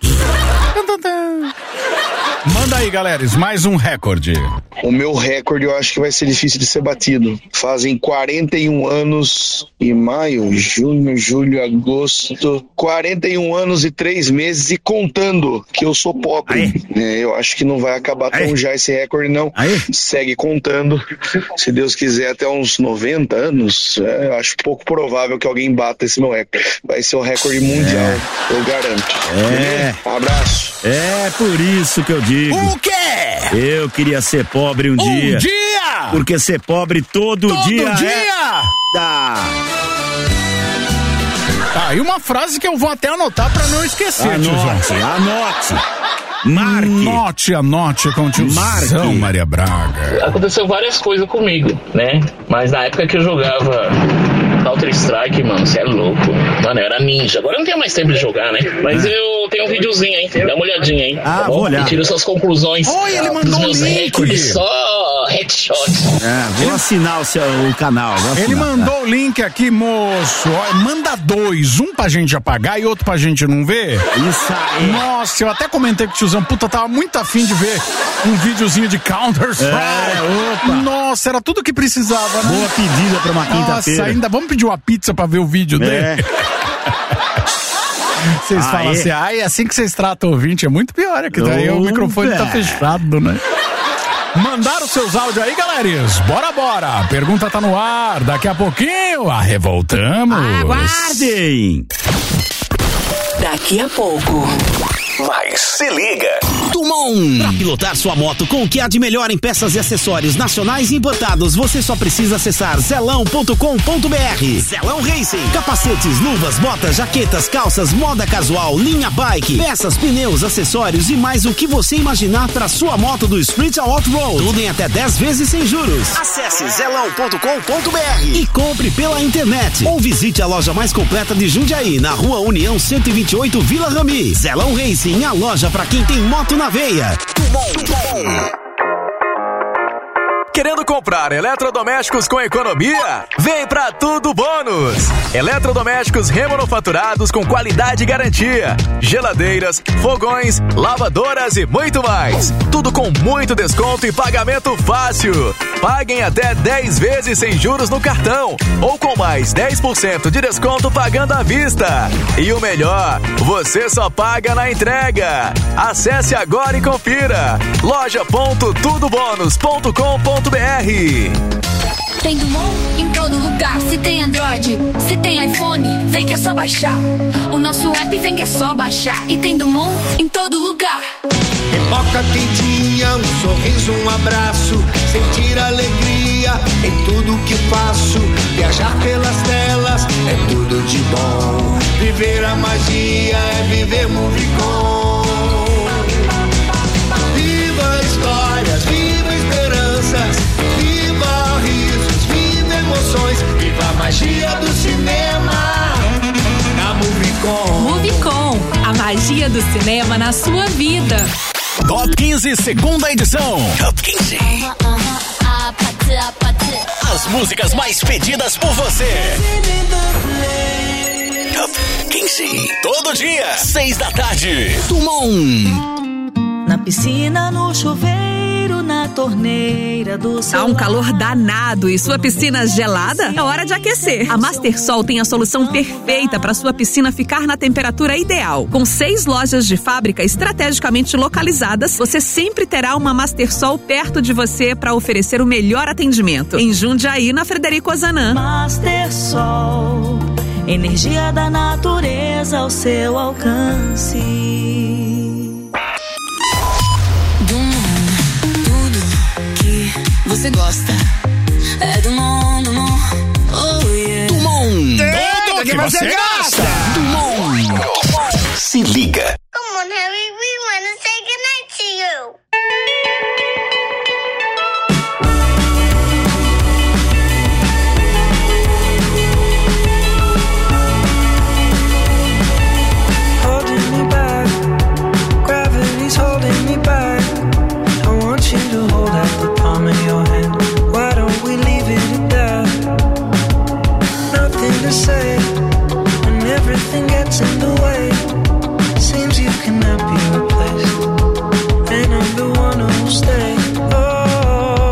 Manda aí, galera, mais um recorde.
O meu recorde eu acho que vai ser difícil de ser batido. Fazem quarenta e um anos em maio, junho, julho, agosto. quarenta e um anos e três meses e contando que eu sou pobre. É, eu acho que não vai acabar tão Aê. já esse recorde, não. Aê. Segue contando. Se Deus quiser, até uns noventa anos, é, eu acho pouco provável que alguém bata esse meu recorde. Vai ser o recorde mundial, é. eu garanto.
É.
Um abraço.
É por isso que eu digo.
O quê?
Eu queria ser pobre um,
um
dia.
Um dia!
Porque ser pobre todo,
todo
dia.
dia!
É... Dá.
Tá, e uma frase que eu vou até anotar pra não esquecer,
anote,
tiozão.
Anote. Marque.
Anote, anote com o tiozão, Maria Braga.
Aconteceu várias coisas comigo, né? Mas na época que eu jogava Counter-Strike, mano, você é louco. Mano, eu era ninja. Agora eu não tenho mais tempo de jogar, né? Mas é. eu tenho um videozinho, hein? Dá uma olhadinha, hein?
Ah,
tá
vou olhar.
E tira suas conclusões.
Oi, ele mandou
dos meus
um link.
recordes, só headshot.
É, vou ele... assinar o, seu, o canal. Vou
ele
assinar,
mandou
tá?
o link aqui, moço. Ó, manda dois. Um pra gente apagar e outro pra gente não ver.
Isso aí.
Nossa, eu até comentei com o tiozão. Puta, tava muito afim de ver um videozinho de Counter-Strike.
É, opa.
Nossa, era tudo que precisava, né?
Boa pedida pra uma quinta-feira.
Nossa, ainda vamos pedir uma pizza pra ver o vídeo
é.
dele. Vocês
Ah,
falam
é?
assim, ah, é assim que vocês tratam o ouvinte, é muito pior, é que daí
Ô,
o microfone tá
velho.
fechado, né? Mandaram seus áudios aí, galeres. Bora, bora. A pergunta tá no ar. Daqui a pouquinho, a revoltamos.
Aguardem.
Daqui a pouco.
Mas se liga.
Dumont. Para pilotar sua moto com o que há de melhor em peças e acessórios nacionais e importados, você só precisa acessar zelão ponto com ponto br. Zelão Racing. Capacetes, luvas, botas, jaquetas, calças, moda casual, linha bike, peças, pneus, acessórios e mais o que você imaginar para sua moto do street ao off-road. Tudo em até dez vezes sem juros. Acesse zelão ponto com ponto br e compre pela internet. Ou visite a loja mais completa de Jundiaí, na Rua União cento e vinte e oito, Vila Rami. Zelão Racing, a loja para quem tem moto na veia.
Querendo comprar eletrodomésticos com economia? Vem pra Tudo Bônus! Eletrodomésticos remanufaturados com qualidade e garantia. Geladeiras, fogões, lavadoras e muito mais. Tudo com muito desconto e pagamento fácil. Paguem até dez vezes sem juros no cartão ou com mais dez por cento de desconto pagando à vista. E o melhor, você só paga na entrega. Acesse agora e confira. loja ponto tudo bônus ponto com ponto br.
Tem Dumont em todo lugar. Se tem Android, se tem iPhone, vem que é só baixar. O nosso app vem que é só baixar. E tem Dumont em todo lugar.
Pipoca quentinha, um sorriso, um abraço. Sentir alegria em tudo que faço. Viajar pelas telas é tudo de bom. Viver a magia é viver Movicon. Viva histórias, viva esperanças. Viva risos, viva emoções. Viva a magia do cinema na Movicon.
Movicon, a magia do cinema na sua vida.
Top quinze, segunda edição. Top quinze. As músicas mais pedidas por você. Top quinze. Todo dia, seis da tarde. Dumont.
Na piscina, no chuveiro, na torneira do
Tá um calor danado e sua piscina gelada? É hora de aquecer. A Mastersol tem a solução perfeita para sua piscina ficar na temperatura ideal. Com seis lojas de fábrica estrategicamente localizadas, você sempre terá uma Mastersol perto de você para oferecer o melhor atendimento. Em Jundiaí, na Frederico Ozanam.
Mastersol, energia da natureza ao seu alcance.
Você gosta? É Dumont, Dumont, oh yeah.
Dumont.
Tudo que você gosta.
Dumont. Se liga.
Come on, Harry, we wanna say goodnight to you.
Holding me back, gravity's holding me back. I want you to hold out the palm of your hand. Why don't we leave it at that? Nothing to say when everything gets in the way. Seems you cannot be replaced, and I'm the one who'll stay. Oh,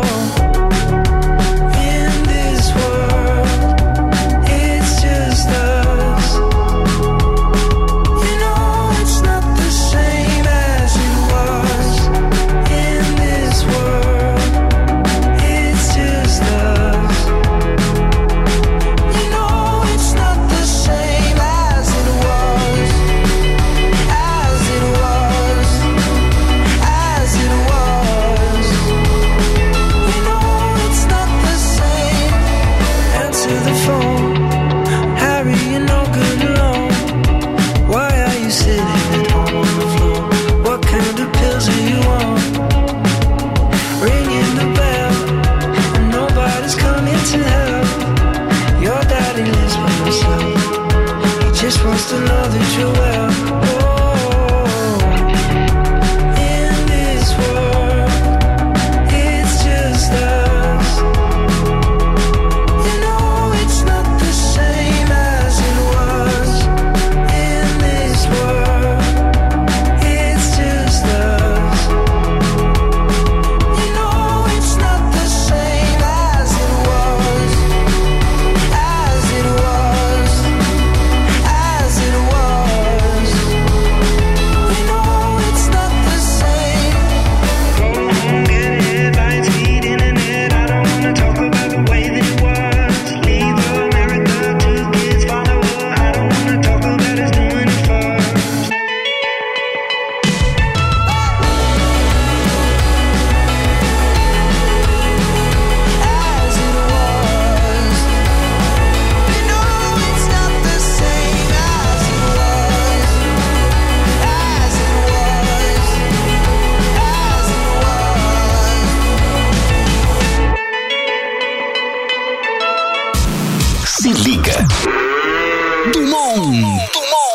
in this world, it's just us. You know it's not the same as it was. In this world, it's just us. You know it's not the same as it was. As it was. As it was. You know it's not the same. Answer the phone. Harry, you're no good alone. Why are you sitting at home on the floor? What kind of pills are you on? Ringing the bell, and nobody's coming to help. Your daddy lives by himself. He just wants to know that you're well. Oh, in this world, it's just us. You know it's not the same as it was. In this world, it's just us. You know it's not the same as it was. As it was. As it was.
Dumont.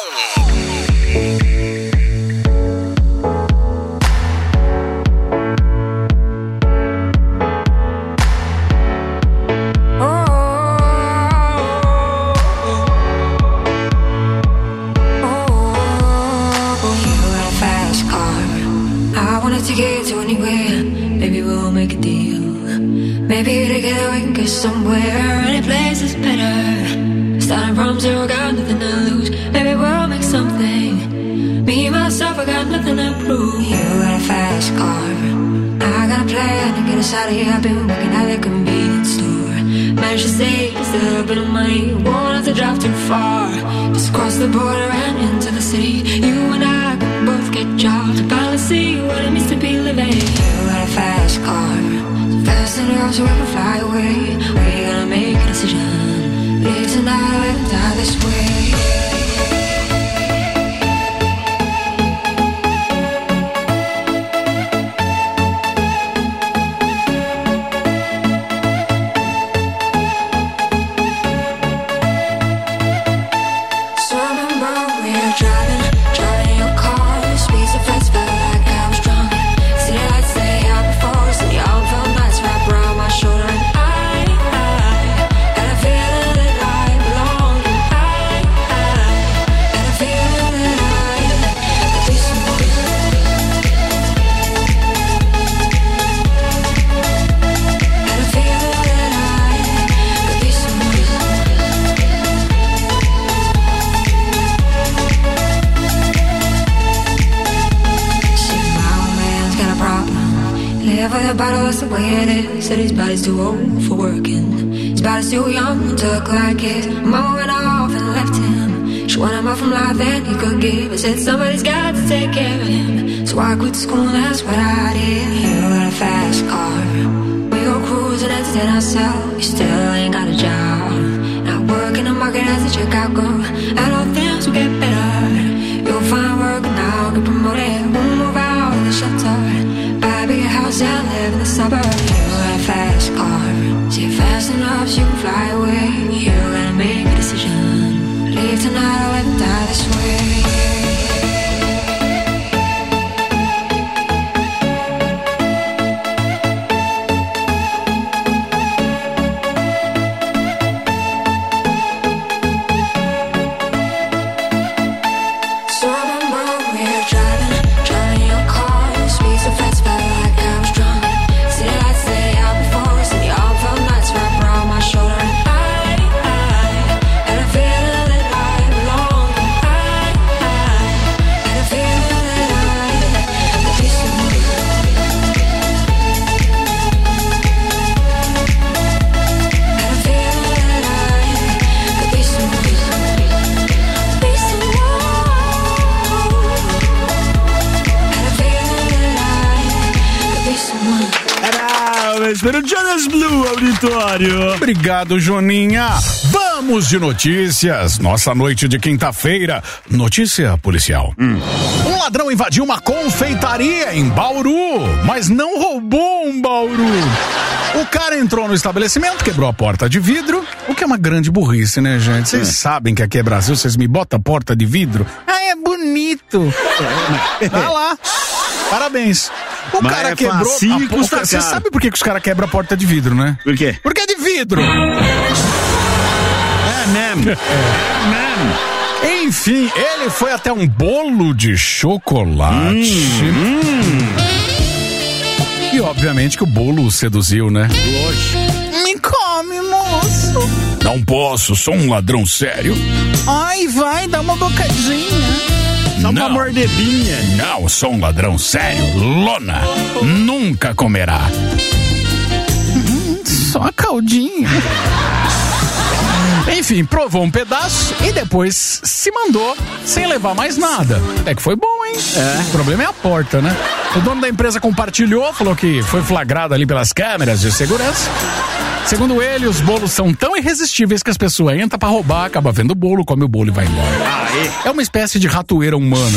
To get to anywhere, maybe we'll make a deal. Maybe together we can get somewhere. Any place is better. Starting from zero, got nothing to lose. Maybe we'll make something. Me, myself, I got nothing to prove. You got a fast car, I got a plan to get us out of here. I've been working at the convenience store. Managed to save just a little bit of money. Won't have to drive too far. Just cross the border and into the city. You and I could both get jobs and finally see what it means to be living. You got a fast car, so fast enough so we can fly away. We're gonna make a decision. Live tonight or live die this way. That's the way it is. Said his body's too old for working. His body's too young to look like his. Mama went off and left him. She wanted more from life than he could give. I said somebody's got to take care of him. So I quit school and that's what I did. You got a fast car. We go cruising, entertain ourselves. You still ain't got a job. Not working the market as a checkout girl. And all things will get better. You'll find work now, get promoted. We'll move out of the shelter. Buy a bigger house and live in the suburbs. You got a fast car. See it fast enough so you can fly away. You gotta make a decision. Leave tonight or live and die this way.
Pelo Jonas Blue, auditório.
Obrigado, Joninha. Vamos de notícias. Nossa noite de quinta-feira. Notícia policial. Hum. Um ladrão invadiu uma confeitaria em Bauru, mas não roubou um Bauru. O cara entrou no estabelecimento, quebrou a porta de vidro, o que é uma grande burrice, né, gente? Vocês é. sabem que aqui é Brasil, vocês me botam a porta de vidro? Ah, é bonito. Vai lá. Parabéns. O
Mas
cara
é
quebrou a porta. Você sabe por que, que os caras quebram a porta de vidro, né?
Por quê?
Porque é de vidro.
É mesmo. É mesmo.
Enfim, ele foi até um bolo de chocolate. Hum, hum. E obviamente que o bolo o seduziu, né?
Lógico.
Me come, moço. Não posso, sou um ladrão sério.
Ai, vai, dá uma bocadinha.
Só uma mordedinha.
Não, sou um ladrão sério. Lona nunca comerá.
Hum, só a caldinha.
Enfim, provou um pedaço e depois se mandou sem levar mais nada. É que foi bom, hein? É. O problema é a porta, né? O dono da empresa compartilhou, falou que foi flagrado ali pelas câmeras de segurança. Segundo ele, os bolos são tão irresistíveis que as pessoas entram pra roubar, acaba vendo o bolo, come o bolo e vai embora.
Ah,
é uma espécie de ratoeira humana.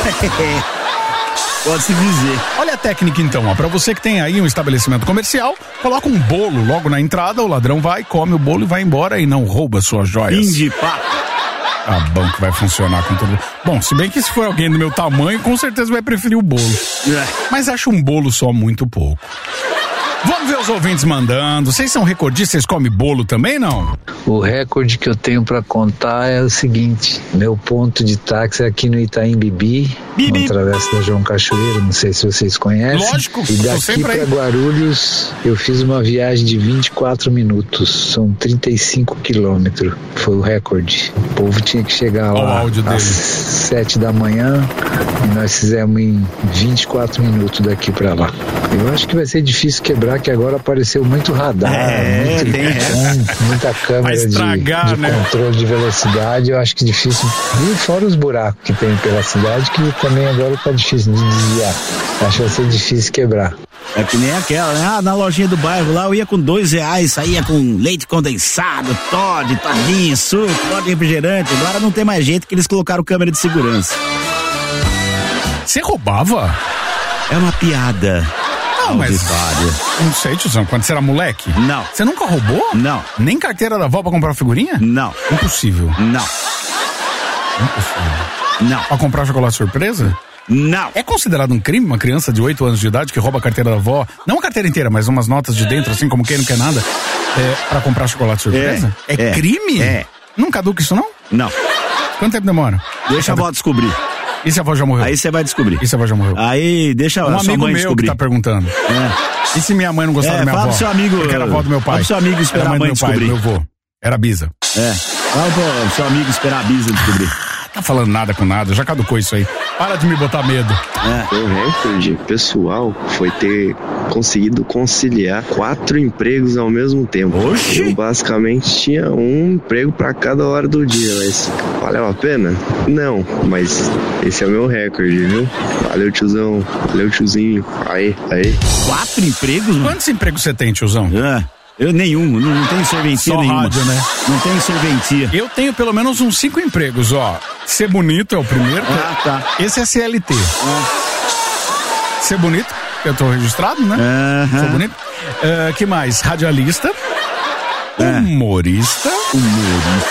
Pode-se dizer.
Olha a técnica então, ó. Pra você que tem aí um estabelecimento comercial, coloca um bolo logo na entrada, o ladrão vai, come o bolo e vai embora e não rouba suas joias.
Fim de papo.
Tá bom que vai funcionar com tudo. Bom, se bem que se for alguém do meu tamanho, com certeza vai preferir o bolo. É. Mas acho um bolo só muito pouco. Vamos ver os ouvintes mandando. Vocês são recordistas, vocês comem bolo também, não?
O recorde que eu tenho pra contar é o seguinte: meu ponto de táxi é aqui no Itaim Bibi, no Travessa da João Cachoeiro, não sei se vocês conhecem.
Lógico,
e daqui pra Guarulhos eu fiz uma viagem de vinte e quatro minutos, são trinta e cinco quilômetros, foi o recorde. O povo tinha que chegar lá às sete da manhã e nós fizemos em vinte e quatro minutos daqui pra lá. Eu acho que vai ser difícil quebrar, que agora apareceu muito radar,
é,
muito
tem
com, muita câmera
estragar,
de, de
né?
controle de velocidade. Eu acho que difícil, e fora os buracos que tem pela cidade, que também agora tá difícil de desviar. Acho que vai ser difícil quebrar.
É que nem aquela, né? Ah, na lojinha do bairro lá eu ia com dois reais, saía com leite condensado, Toddy, todinho, suco, Toddy refrigerante. Agora não tem mais jeito que eles colocaram câmera de segurança.
Você roubava?
É uma piada.
Não, mas não sei, tiozão, quando você era moleque?
Não.
Você nunca roubou?
Não.
Nem carteira da avó pra comprar figurinha?
Não.
Impossível.
Não.
Impossível.
Não.
Pra comprar chocolate surpresa?
Não.
É considerado um crime uma criança de oito anos de idade que rouba a carteira da avó, não a carteira inteira, mas umas notas de dentro, assim, como quem não quer nada, é, pra comprar chocolate surpresa? É, é, é crime?
É.
Não caduca isso, não?
Não.
Quanto tempo demora?
Deixa a avó descobrir.
E se a avó já morreu?
Aí você vai descobrir.
E se a avó já morreu?
Aí deixa
um
a sua
amigo
mãe
meu
descobrir.
Que tá perguntando.
É.
E se minha mãe não gostava
é,
da minha
fala
avó?
Pro seu amigo,
porque era a avó do meu pai.
Fala pro seu amigo esperar
era a mãe,
mãe
do meu
descobrir.
Pai, do meu avô. Era a bisa.
É. Fala pro seu amigo esperar a bisa descobrir.
Tá falando nada com nada, já caducou isso aí. Para de me botar medo.
É. O recorde pessoal foi ter conseguido conciliar quatro empregos ao mesmo tempo.
Oxi.
Eu basicamente tinha um emprego pra cada hora do dia, mas valeu a pena? Não, mas esse é o meu recorde, viu? Valeu, tiozão. Valeu, tiozinho. Aí, aí.
Quatro empregos? Mano?
Quantos empregos você tem, tiozão?
É. Eu nenhum, não, não tenho serventia
Só
nenhuma.
rádio, né?
Não tenho serventia.
Eu tenho pelo menos uns cinco empregos, ó. Ser bonito é o primeiro.
Ah, tá.
Esse é C L T.
Ah.
Ser bonito, eu tô registrado, né?
Uh-huh.
Sou bonito. Uh, que mais? Radialista.
É.
Humorista.
Humorista.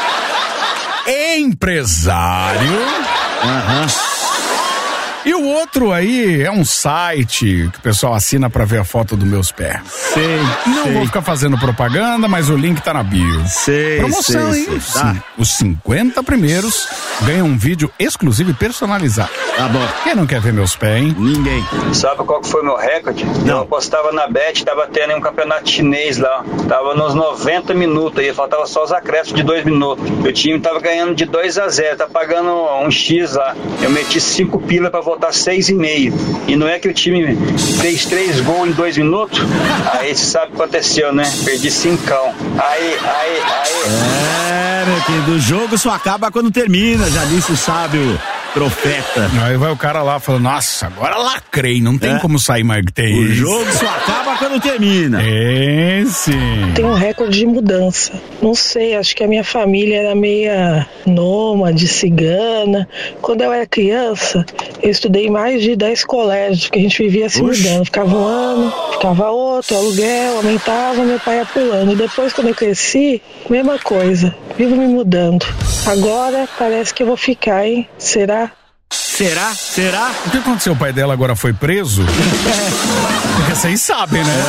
Empresário.
Aham.
E o outro aí é um site que o pessoal assina pra ver a foto dos meus pés.
Sei,
Não
sei.
vou ficar fazendo propaganda, mas o link tá na bio.
Sei,
Promoção,
sei,
hein?
sei. Tá.
Os cinquenta primeiros ganham um vídeo exclusivo e personalizado.
Tá bom.
Quem não quer ver meus pés, hein?
Ninguém.
Sabe qual que foi meu recorde?
Não.
Eu apostava na Bet, tava tendo um campeonato chinês lá. Tava nos noventa minutos aí, faltava só os acréscimos de dois minutos. O time tava ganhando de dois a zero, tá pagando um X lá. Eu meti cinco pila pra voltar seis e meio. E não é que o time fez três gols em dois minutos? Aí você sabe o que aconteceu, né? Perdi cincão. Aí, aí, aí.
É, meu querido, o jogo só acaba quando termina, já disse o sábio profeta.
Aí vai o cara lá falando, nossa, agora lacrei, não tem
É.
como sair mais que tem
O
isso.
jogo só acaba quando termina.
É, sim.
Tem um recorde de mudança. Não sei, acho que a minha família era meia nômade, cigana. Quando eu era criança, eu estudei mais de dez colégios, porque a gente vivia se
Oxe.
mudando. Ficava um ano, ficava outro, aluguel, aumentava, meu pai ia pulando. E depois, quando eu cresci, mesma coisa. Vivo me mudando. Agora parece que eu vou ficar, hein? Será?
Será? Será?
O que aconteceu? O pai dela agora foi preso? Porque vocês sabem, né?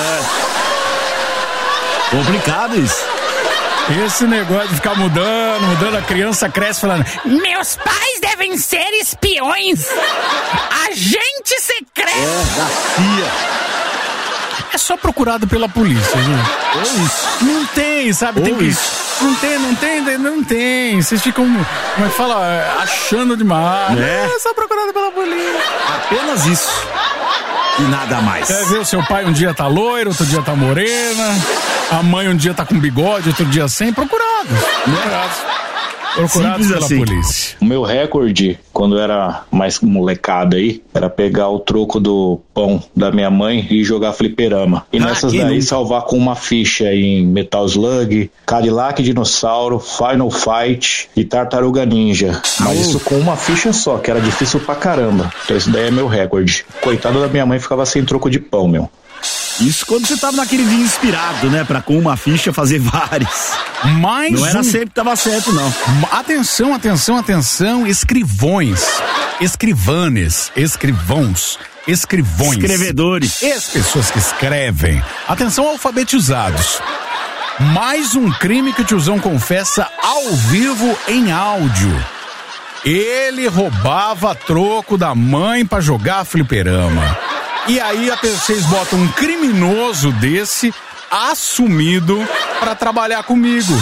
É. Complicado isso.
Esse negócio de ficar mudando, mudando, a criança cresce falando,
Meus pais devem ser espiões! Agente secreto!
É, da C I A.
é só procurado pela polícia, gente.
Ou isso.
Não tem, sabe?
Ou
Tem que...
isso.
Não tem, não tem, não tem. Vocês ficam, como é que fala, achando demais.
É.
É só procurado pela polícia.
Apenas isso. E nada mais.
Quer ver o seu pai um dia tá loiro, outro dia tá morena. A mãe um dia tá com bigode, outro dia sem. Procurados. Procurados. Procurados
Simples
pela
assim.
polícia.
O meu recorde, quando eu era mais molecada aí, era pegar o troco do pão da minha mãe e jogar fliperama. E
Ah,
nessas
quem
daí
nunca?
salvar com uma ficha em Metal Slug, Cadillac Dinossauro, Final Fight e Tartaruga Ninja. Mas
Oh.
isso com uma ficha só, que era difícil pra caramba. Então esse daí é meu recorde. Coitado da minha mãe, ficava sem troco de pão, meu.
Isso quando você tava naquele dia inspirado, né? Pra com uma ficha fazer vários.
Mais
Não era
um...
sempre que tava certo, não.
Atenção, atenção, atenção, escrivões, escrivanes, escrivãos, escrivões.
Escrevedores.
As pessoas que escrevem. Atenção, alfabetizados. Mais um crime que o tiozão confessa ao vivo em áudio. Ele roubava troco da mãe pra jogar fliperama. E aí vocês botam um criminoso desse assumido pra trabalhar comigo.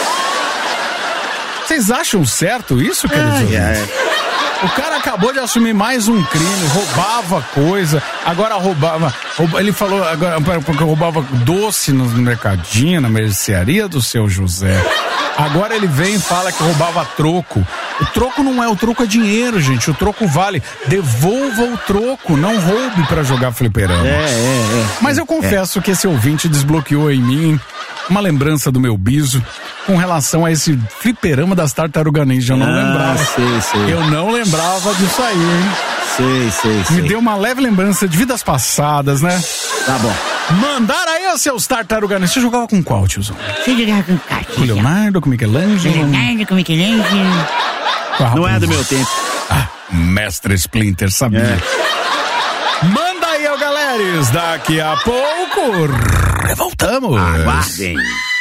Vocês acham certo isso, queridos?
Ai, ai.
O cara acabou de assumir mais um crime, roubava coisa, agora roubava, rouba, ele falou agora porque roubava doce no mercadinho, na mercearia do seu José. Agora ele vem e fala que roubava troco. O troco não é, o troco é dinheiro, gente, o troco vale. Devolva o troco, não roube pra jogar fliperama.
É, é, é.
Mas eu confesso é. que esse ouvinte desbloqueou em mim uma lembrança do meu biso com relação a esse fliperama das Tartaruga Ninja. Eu não ah, lembrava.
Sei, sei.
Eu não lembrava disso aí, hein?
Sei, sei, sei.
Me deu uma leve lembrança de vidas passadas, né?
Tá bom.
Mandaram aí os seus Tartaruga Ninja. Você jogava com qual, tiozão?
Você jogava com qual?
Com Leonardo, com Michelangelo?
Com Leonardo, com Michelangelo.
Não é do meu tempo.
Ah, Mestre Splinter, sabia. É. Manda aí, ó, galeres. Daqui a pouco, voltamos.
Aguardem.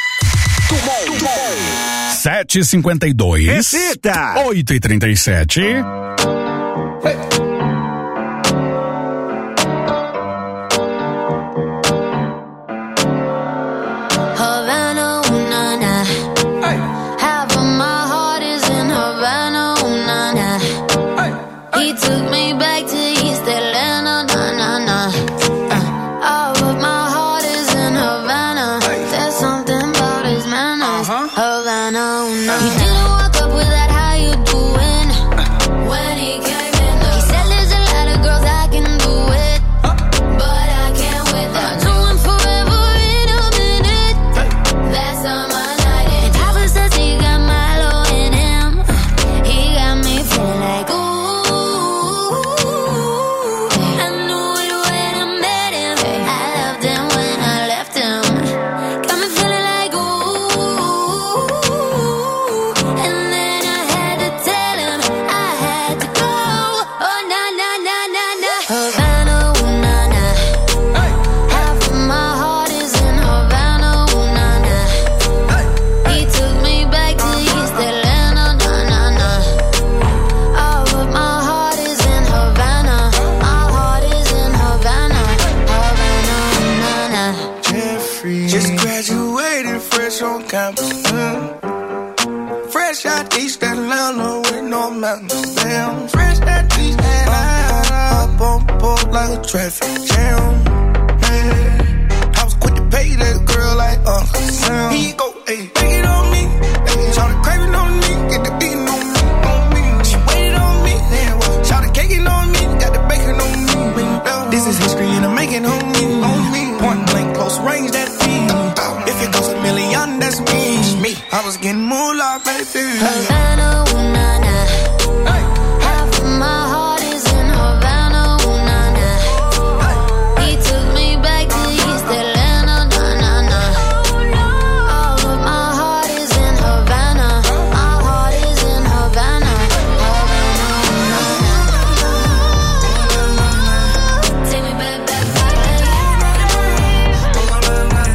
sete e cinquenta e dois.
Recita.
oito e trinta e sete. Hey.
Traffic jam, man. I was quick to pay that girl like Uncle Sam. Here you go, ayy, take it on me. Ayy, shout the craving on me, get the beating on me, on me. She waited on me, then what? Shout the caking on me, got the bacon on me. This is history and I'm making on me, on me. Point blank, close range, that feed. If it goes a million, that's me. me. I was getting moolah, baby. Havana, ooh, nah, nah. Hey. Half of my heart is in Havana.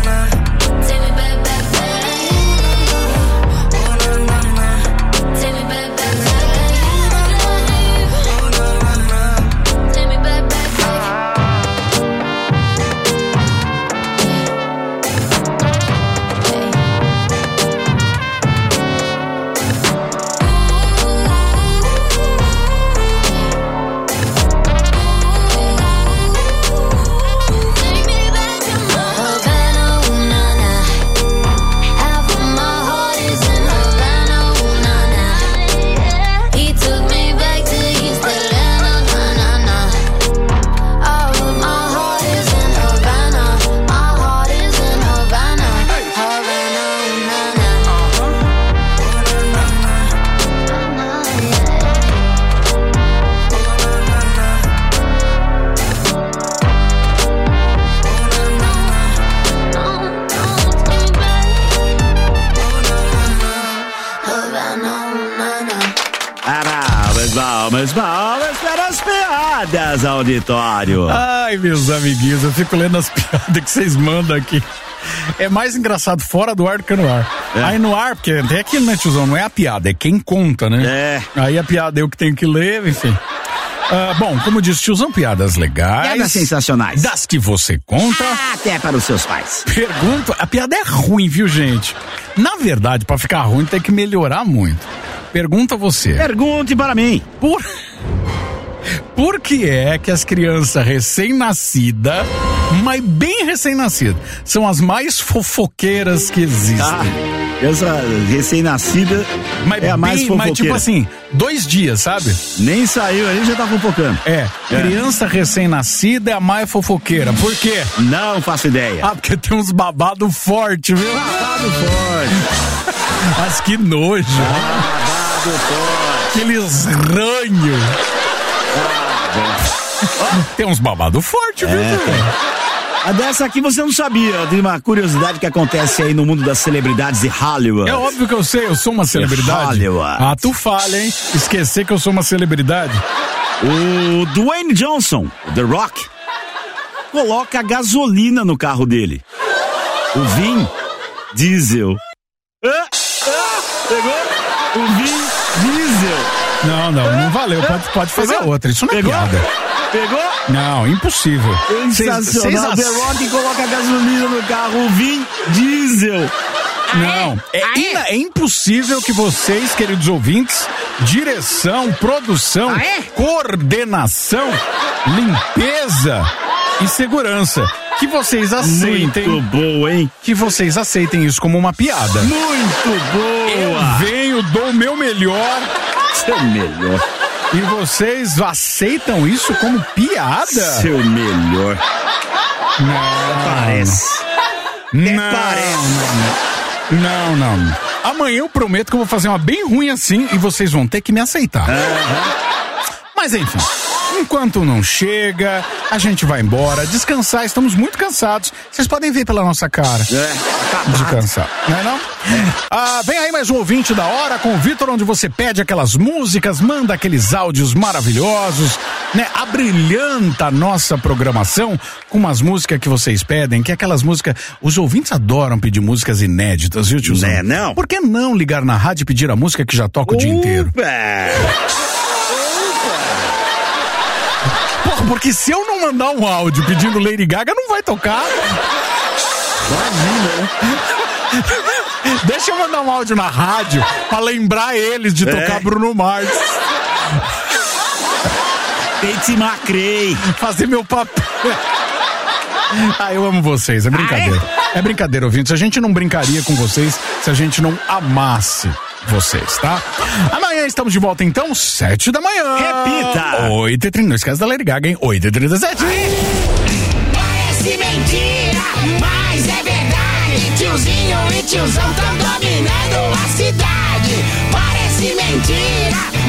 Take me
Palmas, palmas, palmas para as piadas, auditório.
Ai, meus amiguinhos, eu fico lendo as piadas que vocês mandam aqui. É mais engraçado fora do ar do que no ar. É. Aí no ar, porque tem aquilo, né, tiozão? Não é a piada, é quem conta, né?
É.
Aí a piada é eu que tenho que ler, enfim. Uh, bom, como disse tiozão, piadas legais.
Piadas sensacionais.
Das que você conta.
Ah, até para os seus pais.
Pergunta, a piada é ruim, viu, gente? Na verdade, para ficar ruim tem que melhorar muito. Pergunta você.
Pergunte para mim.
Por... Por que é que as crianças recém-nascidas, mas bem recém-nascidas, são as mais fofoqueiras que existem?
Ah, essa recém-nascida
mas
é a
bem,
mais fofoqueira.
Mas tipo assim, dois dias, sabe?
Nem saiu ali, já tá fofocando.
É, é. Criança recém-nascida é a mais fofoqueira. Por quê?
Não faço ideia.
Ah, porque tem uns babado forte, viu?
Babado forte.
Mas que nojo.
Babado forte.
Aqueles ranhos. Tem uns babado forte, viu?
É, a dessa aqui você não sabia, de uma curiosidade que acontece aí no mundo das celebridades de Hollywood.
É óbvio que eu sei, eu sou uma celebridade.
Hollywood.
Ah, tu falha, hein? Esquecer que eu sou uma celebridade.
O Dwayne Johnson, o The Rock, coloca gasolina no carro dele. O Vin Diesel. Ah, ah, pegou? O Vin Diesel.
Não, não, não valeu. Pode, pode fazer
Pegou?
outra. Isso não é
Pegou?
piada.
Pegou?
Não, impossível.
Sensacional. The Rock coloca gasolina no carro. O Vin Diesel.
Não, é, ina, é impossível que vocês, queridos ouvintes, direção, produção, coordenação, limpeza e segurança, que vocês aceitem.
Muito boa, hein?
Que vocês aceitem isso como uma piada.
Muito boa.
Eu venho, dou o meu melhor.
Seu melhor.
E vocês aceitam isso como piada?
Seu melhor.
Não.
Parece.
Não.
Parece.
Não, não. Amanhã eu prometo que eu vou fazer uma bem ruim assim e vocês vão ter que me aceitar.
Uhum.
Mas enfim, enquanto não chega, a gente vai embora, descansar, estamos muito cansados. Vocês podem ver pela nossa cara.
É,
de cansar, não é não? É. Ah, vem aí mais um ouvinte da hora com o Vitor, onde você pede aquelas músicas, manda aqueles áudios maravilhosos, né? Abrilhanta a nossa programação com umas músicas que vocês pedem, que é aquelas músicas, os ouvintes adoram pedir músicas inéditas, viu, tiozão?
Né, não?
Por que não ligar na rádio e pedir a música que já toca o
Opa.
dia inteiro? Porra, porque se eu não mandar um áudio pedindo Lady Gaga, não vai tocar.
Imagina, né?
Deixa eu mandar um áudio na rádio pra lembrar eles de
É.
tocar Bruno Mars.
Pete Macrei.
Fazer meu papel. Ah, eu amo vocês, é brincadeira.
Ah, é?
É brincadeira, ouvintes. A gente não brincaria com vocês se a gente não amasse vocês, tá? Amanhã estamos de volta, então, sete da manhã.
Repita.
Oito e trinta. Não esquece da Lady Gaga, hein? Oito e trinta e sete.
Parece mentira, mas é verdade. Tiozinho e tiozão tão dominando a cidade. Parece mentira,